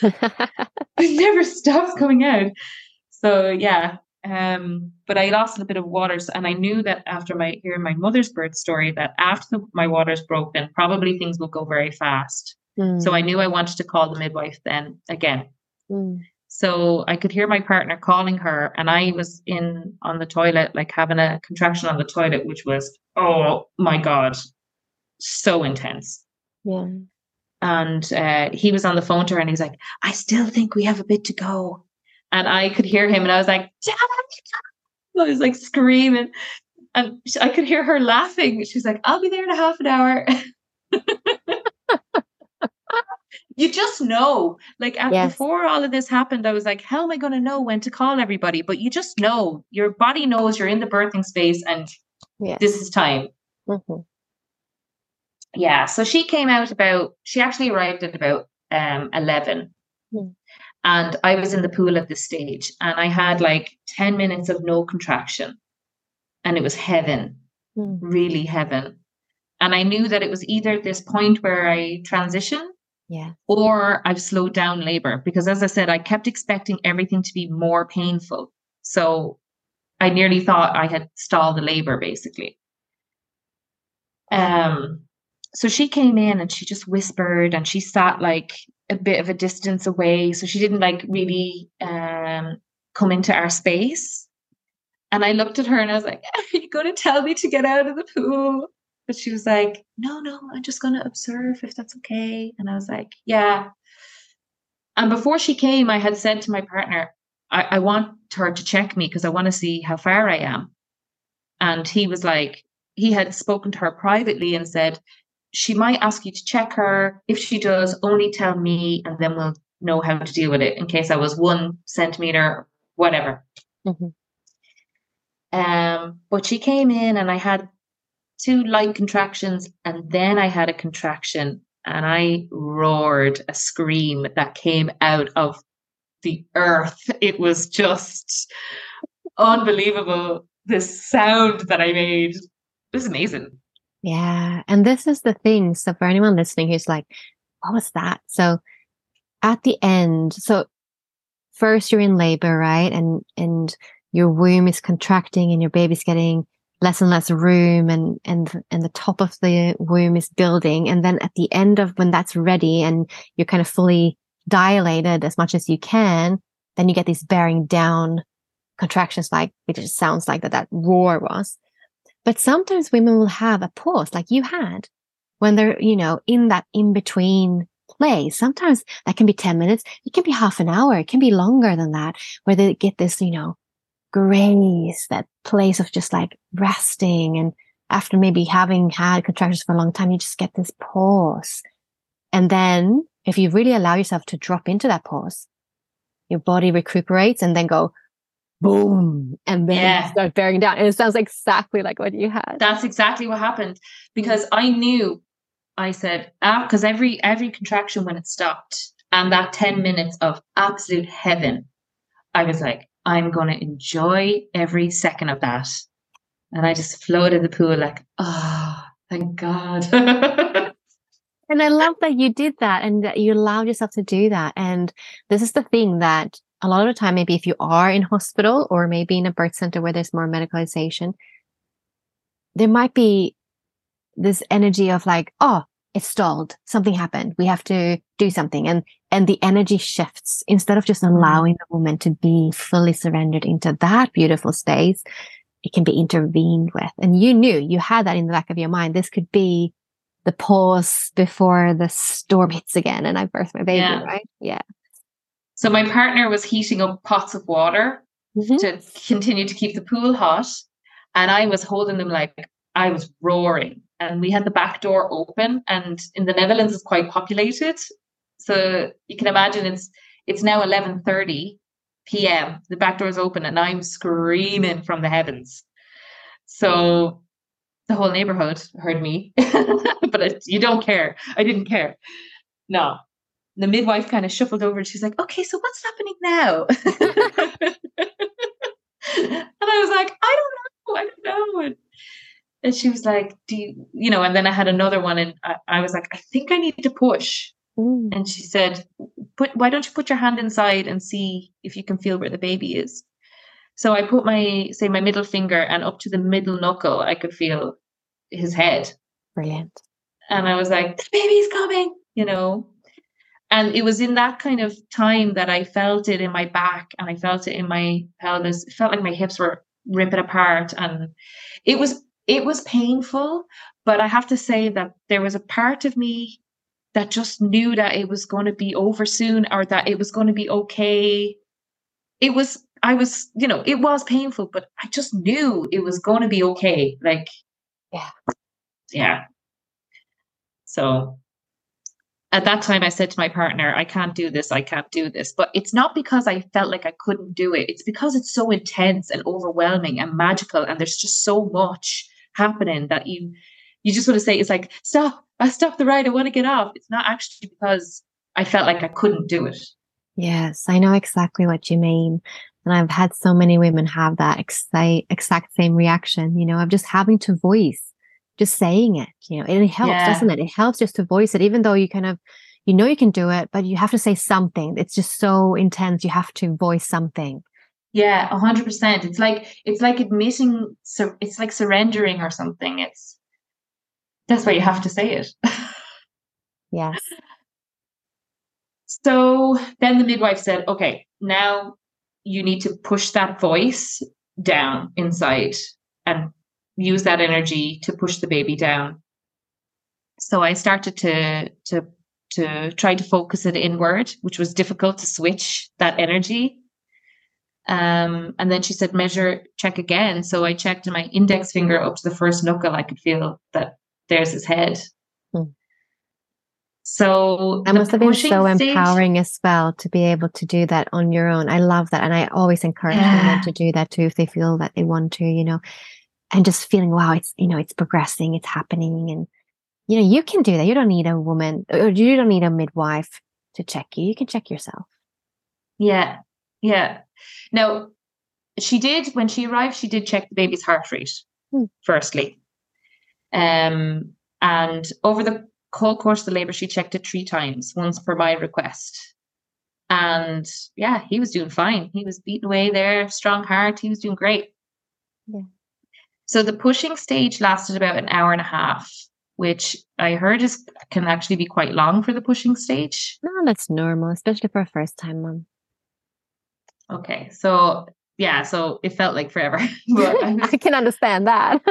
It never stops coming out. So yeah. Um, but I lost a bit of waters, and I knew that after my hearing my mother's birth story, that after the, my waters broke, then probably things would go very fast. Mm. So I knew I wanted to call the midwife then again. Mm. So I could hear my partner calling her, and I was in on the toilet, like having a contraction on the toilet, which was, oh my God, so intense. Yeah. And uh, he was on the phone to her, and he's like, I still think we have a bit to go. And I could hear him, and I was like, damn it. I was like screaming, and I could hear her laughing. She's like, I'll be there in a half an hour. You just know, like after, Yes. before all of this happened, I was like, how am I going to know when to call everybody? But you just know, your body knows you're in the birthing space, and Yes. this is time. Mhm. Yeah. So she came out about, she actually arrived at about um, eleven. Mm. And I was in the pool at this stage, and I had like ten minutes of no contraction, and it was heaven, Mm. really heaven. And I knew that it was either this point where I transition Yeah. or I've slowed down labor, because as I said, I kept expecting everything to be more painful. So I nearly thought I had stalled the labor, basically. Um, so she came in and she just whispered, and she sat like a bit of a distance away. So she didn't like really um, come into our space. And I looked at her and I was like, are you going to tell me to get out of the pool? But she was like, no, no, I'm just going to observe if that's okay. And I was like, yeah. And before she came, I had said to my partner, I, I want her to check me because I want to see how far I am. And he was like, he had spoken to her privately and said, she might ask you to check her. If she does, only tell me, and then we'll know how to deal with it in case I was one centimeter, whatever. Mm-hmm. Um, but she came in and I had two light contractions, and then I had a contraction, and I roared a scream that came out of the earth. It was just unbelievable, this sound that I made. It was amazing. Yeah. And this is the thing. So for anyone listening who's like, what was that? So at the end, so first you're in labor, right? And, and your womb is contracting and your baby's getting less and less room, and, and, and the top of the womb is building. And then at the end of when that's ready and you're kind of fully dilated as much as you can, then you get these bearing down contractions, like it just sounds like that, that roar was. But sometimes women will have a pause like you had when they're, you know, in that in-between place. Sometimes that can be ten minutes. It can be half an hour. It can be longer than that, where they get this, you know, grace, that place of just like resting. And after maybe having had contractions for a long time, you just get this pause. And then if you really allow yourself to drop into that pause, your body recuperates and then go boom, and then Yeah. start bearing down. And it sounds exactly like what you had. That's exactly what happened, because I knew, I said, because ah, every every contraction when it stopped and that ten minutes of absolute heaven, I was like, I'm going to enjoy every second of that. And I just floated in the pool like, oh, thank God. And I love that you did that and that you allowed yourself to do that. And this is the thing that a lot of the time, maybe if you are in hospital or maybe in a birth center where there's more medicalization, there might be this energy of like, oh, it's stalled. Something happened. We have to do something. And, and the energy shifts instead of just allowing the woman to be fully surrendered into that beautiful space. It can be intervened with. And you knew, you had that in the back of your mind. This could be the pause before the storm hits again and I birth my baby, Yeah. right? Yeah. So my partner was heating up pots of water Mm-hmm. to continue to keep the pool hot. And I was holding them like I was roaring. And we had the back door open, and in the Netherlands it's quite populated. So you can imagine it's it's now eleven thirty p.m. The back door is open and I'm screaming from the heavens. So the whole neighborhood heard me, but it, you don't care. I didn't care. No. The midwife kind of shuffled over and she's like, okay, so what's happening now? And I was like, I don't know. I don't know. And, and she was like, do you, you know, and then I had another one and I, I was like, I think I need to push. Mm. And she said, put, why don't you put your hand inside and see if you can feel where the baby is? So I put my, say my middle finger, and up to the middle knuckle, I could feel his head. Brilliant. And I was like, the baby's coming, you know. And it was in that kind of time that I felt it in my back and I felt it in my pelvis. It felt like my hips were ripping apart, and it was it was painful. But I have to say that there was a part of me that just knew that it was going to be over soon, or that it was going to be okay. It was, I was, you know, it was painful, but I just knew it was going to be okay. Like, Yeah. yeah. So at that time, I said to my partner, I can't do this. I can't do this. But it's not because I felt like I couldn't do it. It's because it's so intense and overwhelming and magical. And there's just so much happening that you, you just want to say, it's like, stop, I stopped the ride. I want to get off. It's not actually because I felt like I couldn't do it. Yes, I know exactly what you mean. And I've had so many women have that exa- exact same reaction, you know, of just having to voice, just saying it, you know, it helps, Yeah. doesn't it? It helps just to voice it, even though you kind of, you know you can do it, but you have to say something. It's just so intense. You have to voice something. Yeah, a hundred percent. It's like it's like admitting. So it's like surrendering or something. It's that's why you have to say it. Yes. So then the midwife said, "Okay, now you need to push that voice down inside and use that energy to push the baby down." So I started to to to try to focus it inward, which was difficult to switch that energy. Um, and then she said, measure, check again. So I checked my index finger up to the first knuckle. I could feel that there's his head. Hmm. So that must have been so stage, empowering as well to be able to do that on your own. I love that. And I always encourage yeah. women to do that too, if they feel that they want to, you know, and just feeling, wow, it's, you know, it's progressing, it's happening. And, you know, you can do that. You don't need a woman or you don't need a midwife to check you. You can check yourself. Yeah. Yeah. Now, she did, when she arrived, she did check the baby's heart rate, hmm. firstly. Um, and over the whole course of the labour, she checked it three times, once per my request. And yeah, he was doing fine. He was beating away there, strong heart. He was doing great. Yeah. So the pushing stage lasted about an hour and a half, which I heard is can actually be quite long for the pushing stage. No, that's normal, especially for a first time mom. Okay, so yeah, so it felt like forever. But I, was, I can understand that.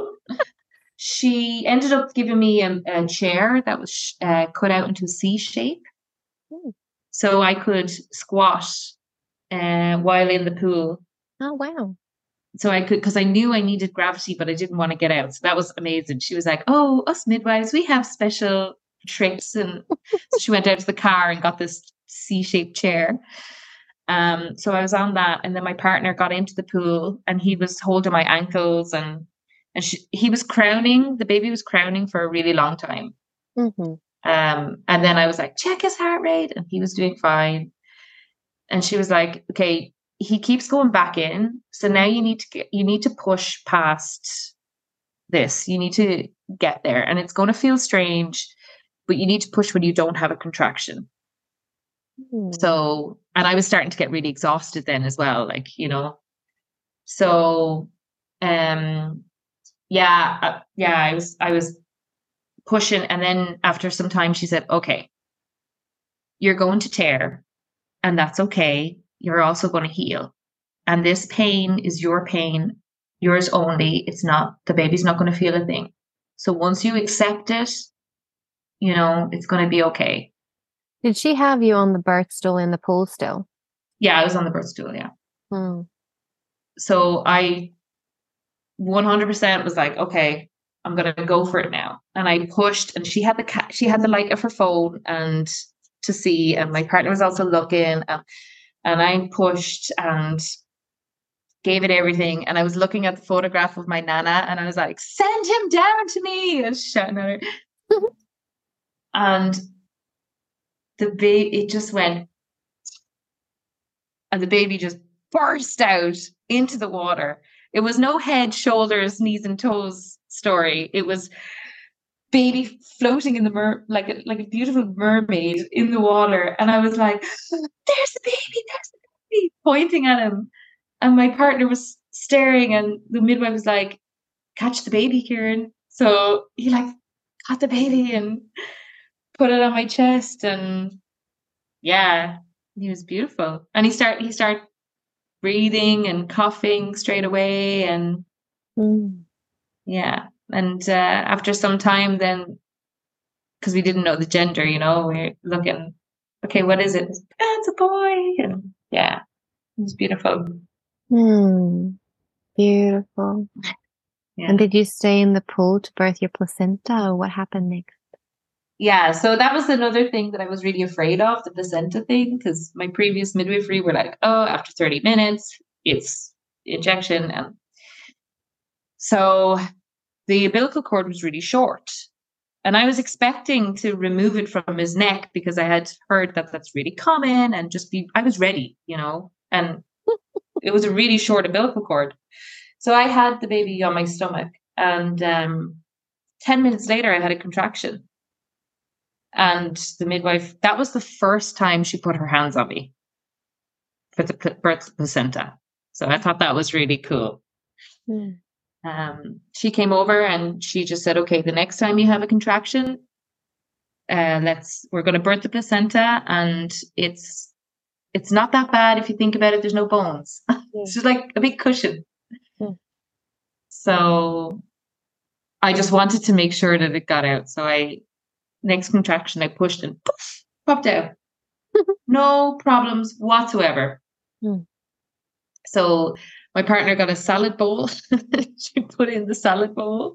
She ended up giving me a, a chair that was uh, cut out into a C shape, mm. so I could squat uh, while in the pool. Oh wow! So I could, because I knew I needed gravity, but I didn't want to get out. So that was amazing. She was like, "Oh, us midwives, we have special tricks," and so she went out to the car and got this C-shaped chair. Um, so I was on that, and then my partner got into the pool, and he was holding my ankles, and and she, he was crowning. The baby was crowning for a really long time. Mm-hmm. Um, and then I was like, check his heart rate, and he was doing fine. And she was like, okay, he keeps going back in, so now you need to get, you need to push past this. You need to get there, and it's going to feel strange, but you need to push when you don't have a contraction. Mm. So, and I was starting to get really exhausted then as well, like, you know. So, um, yeah, uh, yeah, I was, I was pushing, and then after some time, she said, "Okay, you're going to tear, and that's okay. You're also going to heal, and this pain is your pain, yours only. It's not, the baby's not going to feel a thing. So once you accept it, you know, it's going to be okay." Did she have you on the birth stool in the pool still? Yeah, I was on the birth stool. Yeah. Hmm. So I one hundred percent was like, okay, I'm going to go for it now. And I pushed, and she had the ca- she had the light of her phone and to see, and my partner was also looking, and, and I pushed and gave it everything. And I was looking at the photograph of my nana, and I was like, send him down to me, and shouting at her. And the baby, it just went, and the baby just burst out into the water. It was no head, shoulders, knees, and toes story. It was baby floating in the mer like a like a beautiful mermaid in the water. And I was like, "There's the baby! There's the baby!" pointing at him. And my partner was staring, and the midwife was like, "Catch the baby, Kieran." So he like caught the baby and put it on my chest, and yeah, he was beautiful. And he start he started breathing and coughing straight away, and mm. yeah. And uh, after some time, then, because we didn't know the gender, you know, we're looking, okay, what is it? It's, oh, it's a boy, and yeah, it was beautiful. Mm. Beautiful. Yeah. And did you stay in the pool to birth your placenta, or what happened next? Yeah, so that was another thing that I was really afraid of, the placenta thing, because my previous midwifery were like, oh, after thirty minutes, it's injection. And so the umbilical cord was really short, and I was expecting to remove it from his neck because I had heard that that's really common, and just be, I was ready, you know, and it was a really short umbilical cord. So I had the baby on my stomach, and um, ten minutes later, I had a contraction. And the midwife, that was the first time she put her hands on me for the pl- birth placenta. So I thought that was really cool. Mm. Um, she came over and she just said, okay, the next time you have a contraction, uh, let's, we're going to birth the placenta, and it's, it's not that bad if you think about it. There's no bones. It's just like a big cushion. Mm. So I just wanted to make sure that it got out. So I, next contraction, I pushed and poof, popped out. No problems whatsoever. Mm. So my partner got a salad bowl. She put it in the salad bowl.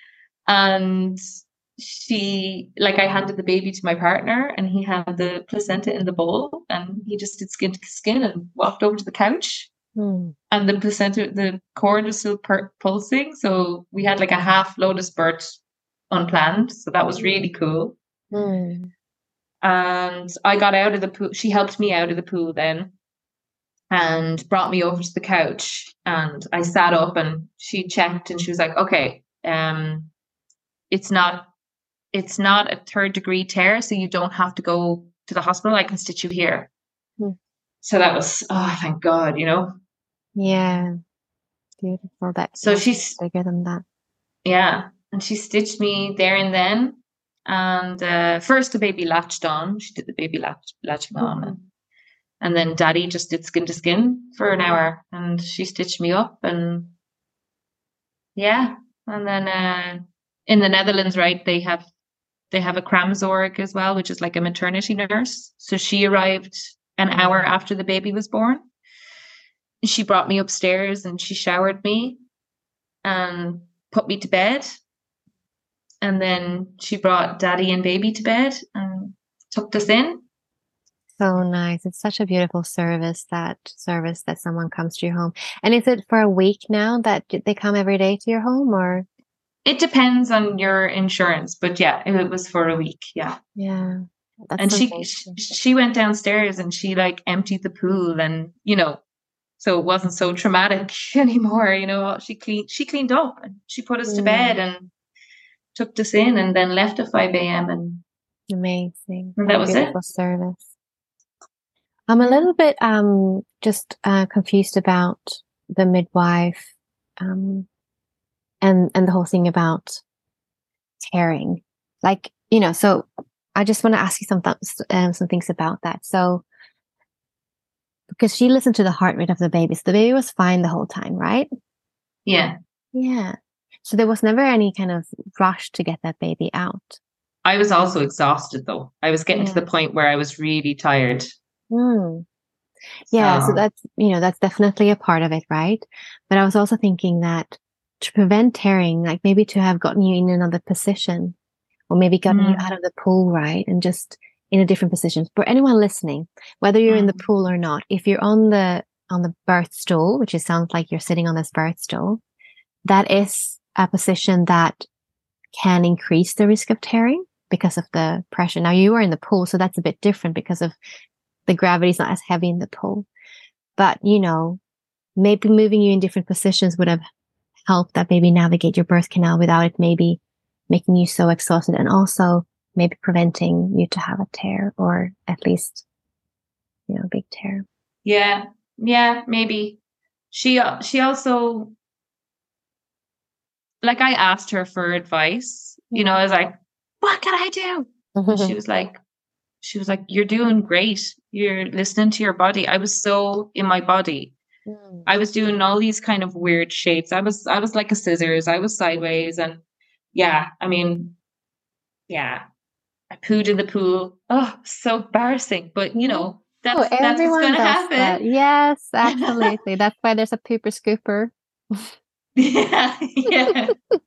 And she, like, I handed the baby to my partner, and he had the placenta in the bowl, and he just did skin to skin and walked over to the couch. Mm. And the placenta, the cord was still per- pulsing. So we had like a half lotus birth unplanned. So that was really cool. Mm. And I got out of the pool. She helped me out of the pool then and brought me over to the couch. And I sat up, and she checked, and she was like, okay, um, it's not, it's not a third degree tear. So you don't have to go to the hospital. I can stitch you here. Mm. So that was, oh, thank God, you know? Yeah. Beautiful. That So much she's, bigger than that. yeah. And she stitched me there and then. And uh, first the baby latched on. She did the baby latch, latching on. And, and then Daddy just did skin to skin for an hour. And she stitched me up. And yeah. And then uh, in the Netherlands, right, they have they have a kraamzorg as well, which is like a maternity nurse. So she arrived an hour after the baby was born. She brought me upstairs and she showered me and put me to bed. And then she brought Daddy and baby to bed and tucked us in. So nice. It's such a beautiful service, that service that someone comes to your home. And is it for a week now that they come every day to your home, or? It depends on your insurance, but yeah, it was for a week. Yeah. Yeah. That's And she, amazing. she went downstairs and she like emptied the pool, and, you know, so it wasn't so traumatic anymore. You know, she cleaned, she cleaned up and she put us to bed and tucked us in, and then left at five a.m. and Amazing. and that was it. Beautiful service. I'm a little bit um just uh, confused about the midwife um and and the whole thing about tearing. Like, you know, so I just want to ask you some th- um, some things about that. So because she listened to the heart rate of the baby, so the baby was fine the whole time, right? Yeah. Yeah. So there was never any kind of rush to get that baby out. I was also exhausted though. I was getting Yeah. to the point where I was really tired. Mm. Yeah, so So- that's, you know, that's definitely a part of it, right? But I was also thinking that to prevent tearing, like maybe to have gotten you in another position, or maybe gotten you Mm. out of the pool, right? And just in a different position. For anyone listening, whether you're in the Mm. pool or not, if you're on the on the birth stool, which it sounds like you're sitting on this birth stool, that is a position that can increase the risk of tearing because of the pressure. Now you are in the pool, so that's a bit different because of the gravity is not as heavy in the pool. But, you know, maybe moving you in different positions would have helped that baby navigate your birth canal without it maybe making you so exhausted, and also maybe preventing you to have a tear, or at least, you know, a big tear. Yeah. Yeah, maybe. She uh, she also, like, I asked her for advice. You know, I was like, what can I do? And she was like, she was like, you're doing great. You're listening to your body. I was so in my body. Mm. I was doing all these kind of weird shapes. I was I was like a scissors. I was sideways, and yeah, I mean, yeah, I pooed in the pool. Oh, so embarrassing. But you know, that's Oh, that's what's everyone gonna does happen. that. Yes, absolutely. That's why there's a pooper scooper. Yeah, yeah.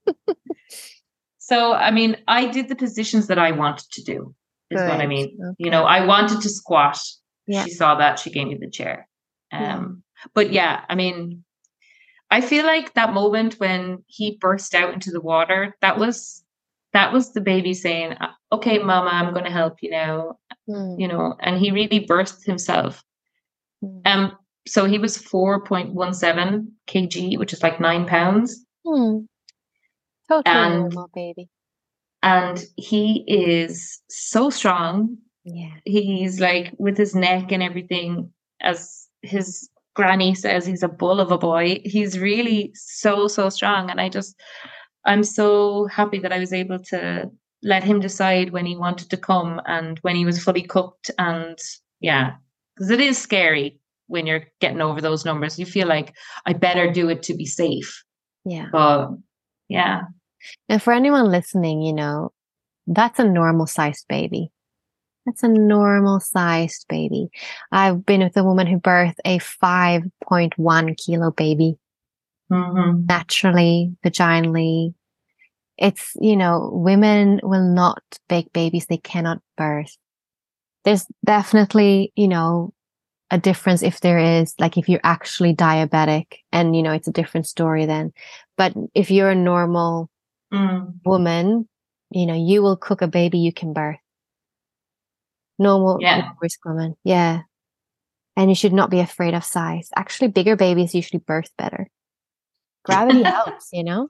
So I mean, I did the positions that I wanted to do, is what I Good. mean. Okay. You know, I wanted to squat. Yeah. She saw that, she gave me the chair. Um, Yeah. but yeah, I mean, I feel like that moment when he burst out into the water, that was that was the baby saying, okay, mama, I'm gonna help you now. Mm. You know, and he really birthed himself. Mm. Um, so he was four point one seven kilograms, which is like nine pounds. Mm. Totally And- normal, baby. And he is so strong. Yeah. He's like with his neck and everything, as his granny says, he's a bull of a boy. He's really so, so strong. And I just, I'm so happy that I was able to let him decide when he wanted to come and when he was fully cooked. And yeah, because it is scary when you're getting over those numbers. You feel like I better do it to be safe. Yeah. But yeah. And for anyone listening, you know, that's a normal sized baby. That's a normal sized baby. I've been with a woman who birthed a five point one kilo baby. Mm-hmm. Naturally, vaginally. It's, you know, women will not make babies they cannot birth. There's definitely, you know, a difference if there is, like if you're actually diabetic and, you know, it's a different story then. But if you're a normal mm. woman, you know, you will cook a baby you can birth. Normal yeah. risk woman. Yeah. And you should not be afraid of size. Actually, bigger babies usually birth better. Gravity helps, you know?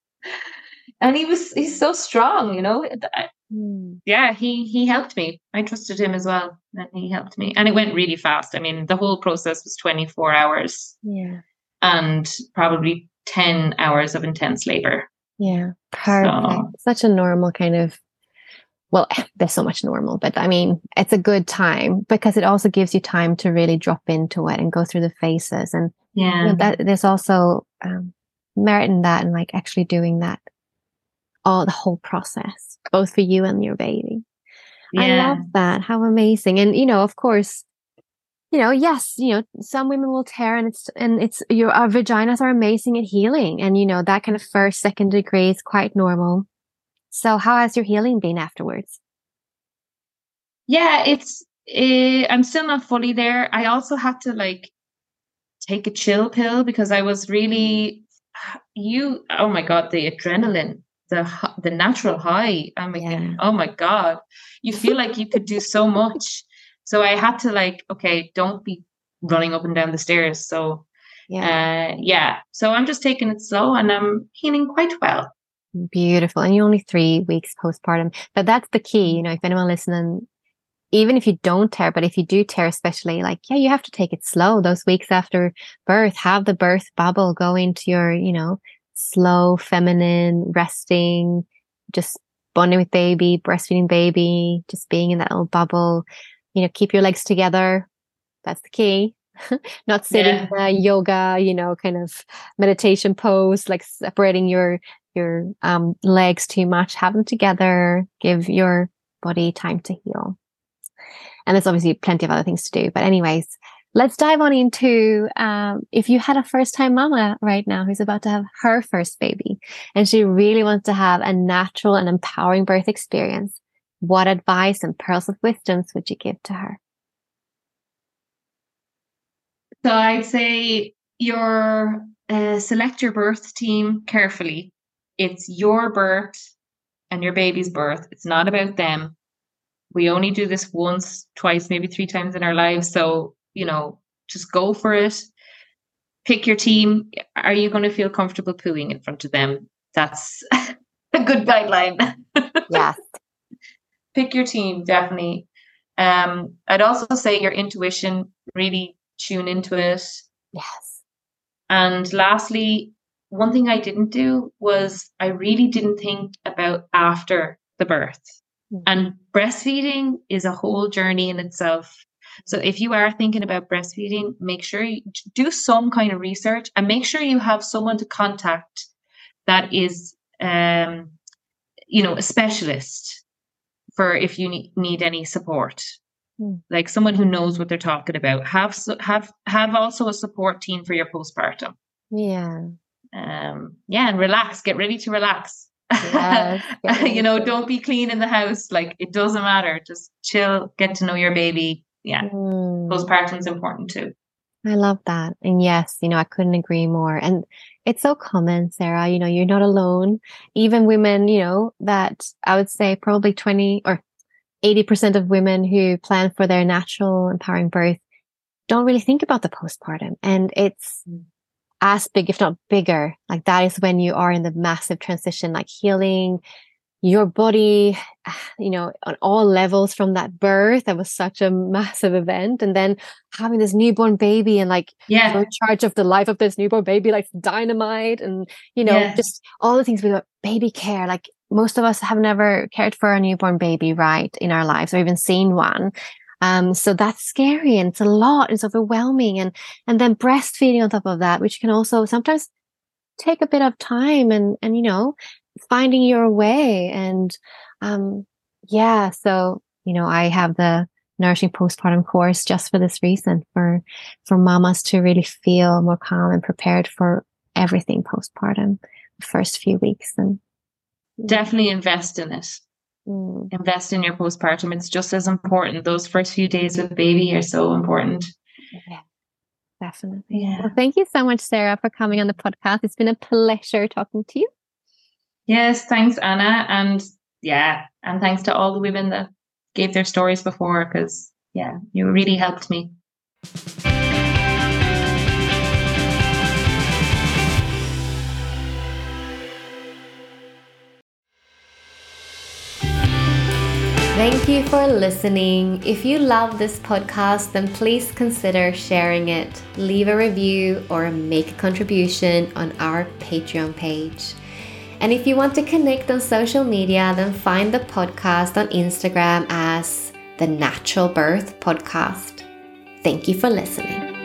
And he was, he's so strong, you know? I, mm. Yeah, he, he helped me. I trusted him as well. And he helped me. And it went really fast. I mean, the whole process was twenty-four hours. Yeah. And probably ten hours of intense labor. Yeah. Perfect. So, such a normal kind of, well, there's so much normal, but I mean, it's a good time because it also gives you time to really drop into it and go through the phases. And yeah, you know, that there's also um, merit in that and like actually doing that, all the whole process, both for you and your baby. Yeah. I love that. How amazing. And, you know, of course, you know, yes, you know, some women will tear and it's, and it's, your our vaginas are amazing at healing. And, you know, that kind of first, second degree is quite normal. So how has your healing been afterwards? Yeah, it's, uh, I'm still not fully there. I also had to like take a chill pill because I was really, you, oh my God, the adrenaline, the the natural high. I'm like, Yeah. oh my God, you feel like you could do so much. So I had to like, okay, don't be running up and down the stairs. So yeah, uh, yeah. So I'm just taking it slow and I'm healing quite well. Beautiful. And you're only three weeks postpartum, but that's the key. You know, if anyone listening, even if you don't tear, but if you do tear, especially like, yeah, you have to take it slow. Those weeks after birth, have the birth bubble, go into your, you know, slow, feminine, resting, just bonding with baby, breastfeeding baby, just being in that little bubble, you know, keep your legs together. That's the key. Not sitting yeah. in a yoga, you know, kind of meditation pose, like separating your your um, legs too much. Have them together. Give your body time to heal. And there's obviously plenty of other things to do. But anyways, let's dive on into um, if you had a first-time mama right now who's about to have her first baby and she really wants to have a natural and empowering birth experience, what advice and pearls of wisdom would you give to her? So I'd say your uh, select your birth team carefully. It's your birth and your baby's birth. It's not about them. We only do this once, twice, maybe three times in our lives. So, you know, just go for it. Pick your team. Are you going to feel comfortable pooing in front of them? That's a good guideline. Yes. Pick your team, definitely. Um, I'd also say your intuition, really tune into it. Yes. And lastly, one thing I didn't do was I really didn't think about after the birth. Mm-hmm. And breastfeeding is a whole journey in itself. So if you are thinking about breastfeeding, make sure you do some kind of research and make sure you have someone to contact that is, um, you know, a specialist for if you need, need any support. Mm. Like someone who knows what they're talking about. Have have have also a support team for your postpartum. Yeah. Um. Yeah, and relax. Get ready to relax. Yes, you know, don't be clean in the house. Like it doesn't matter. Just chill. Get to know your baby. Yeah. Mm. Postpartum is important too. I love that. And yes, you know, I couldn't agree more. And it's so common, Sarah, you know, you're not alone. Even women, you know, that I would say probably twenty or eighty percent of women who plan for their natural empowering birth don't really think about the postpartum. And it's as big, if not bigger. Like that is when you are in the massive transition, like healing, your body, you know, on all levels from that birth. That was such a massive event. And then having this newborn baby and like Yeah. you're in charge of the life of this newborn baby, like dynamite, and, you know, Yes. just all the things with baby care. Like most of us have never cared for a newborn baby, right, in our lives, or even seen one. Um, so that's scary, and it's a lot. It's overwhelming. And, and then breastfeeding on top of that, which can also sometimes take a bit of time, and, and, you know, finding your way. And, um, yeah, so, you know, I have the Nourishing Postpartum course just for this reason, for, for mamas to really feel more calm and prepared for everything postpartum, the first few weeks. And Definitely invest in it. mm, Invest in your postpartum. It's just as important. Those first few days with baby are so important. yeah, definitely. Yeah. Well, thank you so much, Sarah, for coming on the podcast. It's been a pleasure talking to you. Yes, thanks, Anna. And yeah, and thanks to all the women that gave their stories before, because yeah, you really helped me. Thank you for listening. If you love this podcast, then please consider sharing it, leave a review, or make a contribution on our Patreon page. And if you want to connect on social media, then find the podcast on Instagram as The Natural Birth Podcast. Thank you for listening.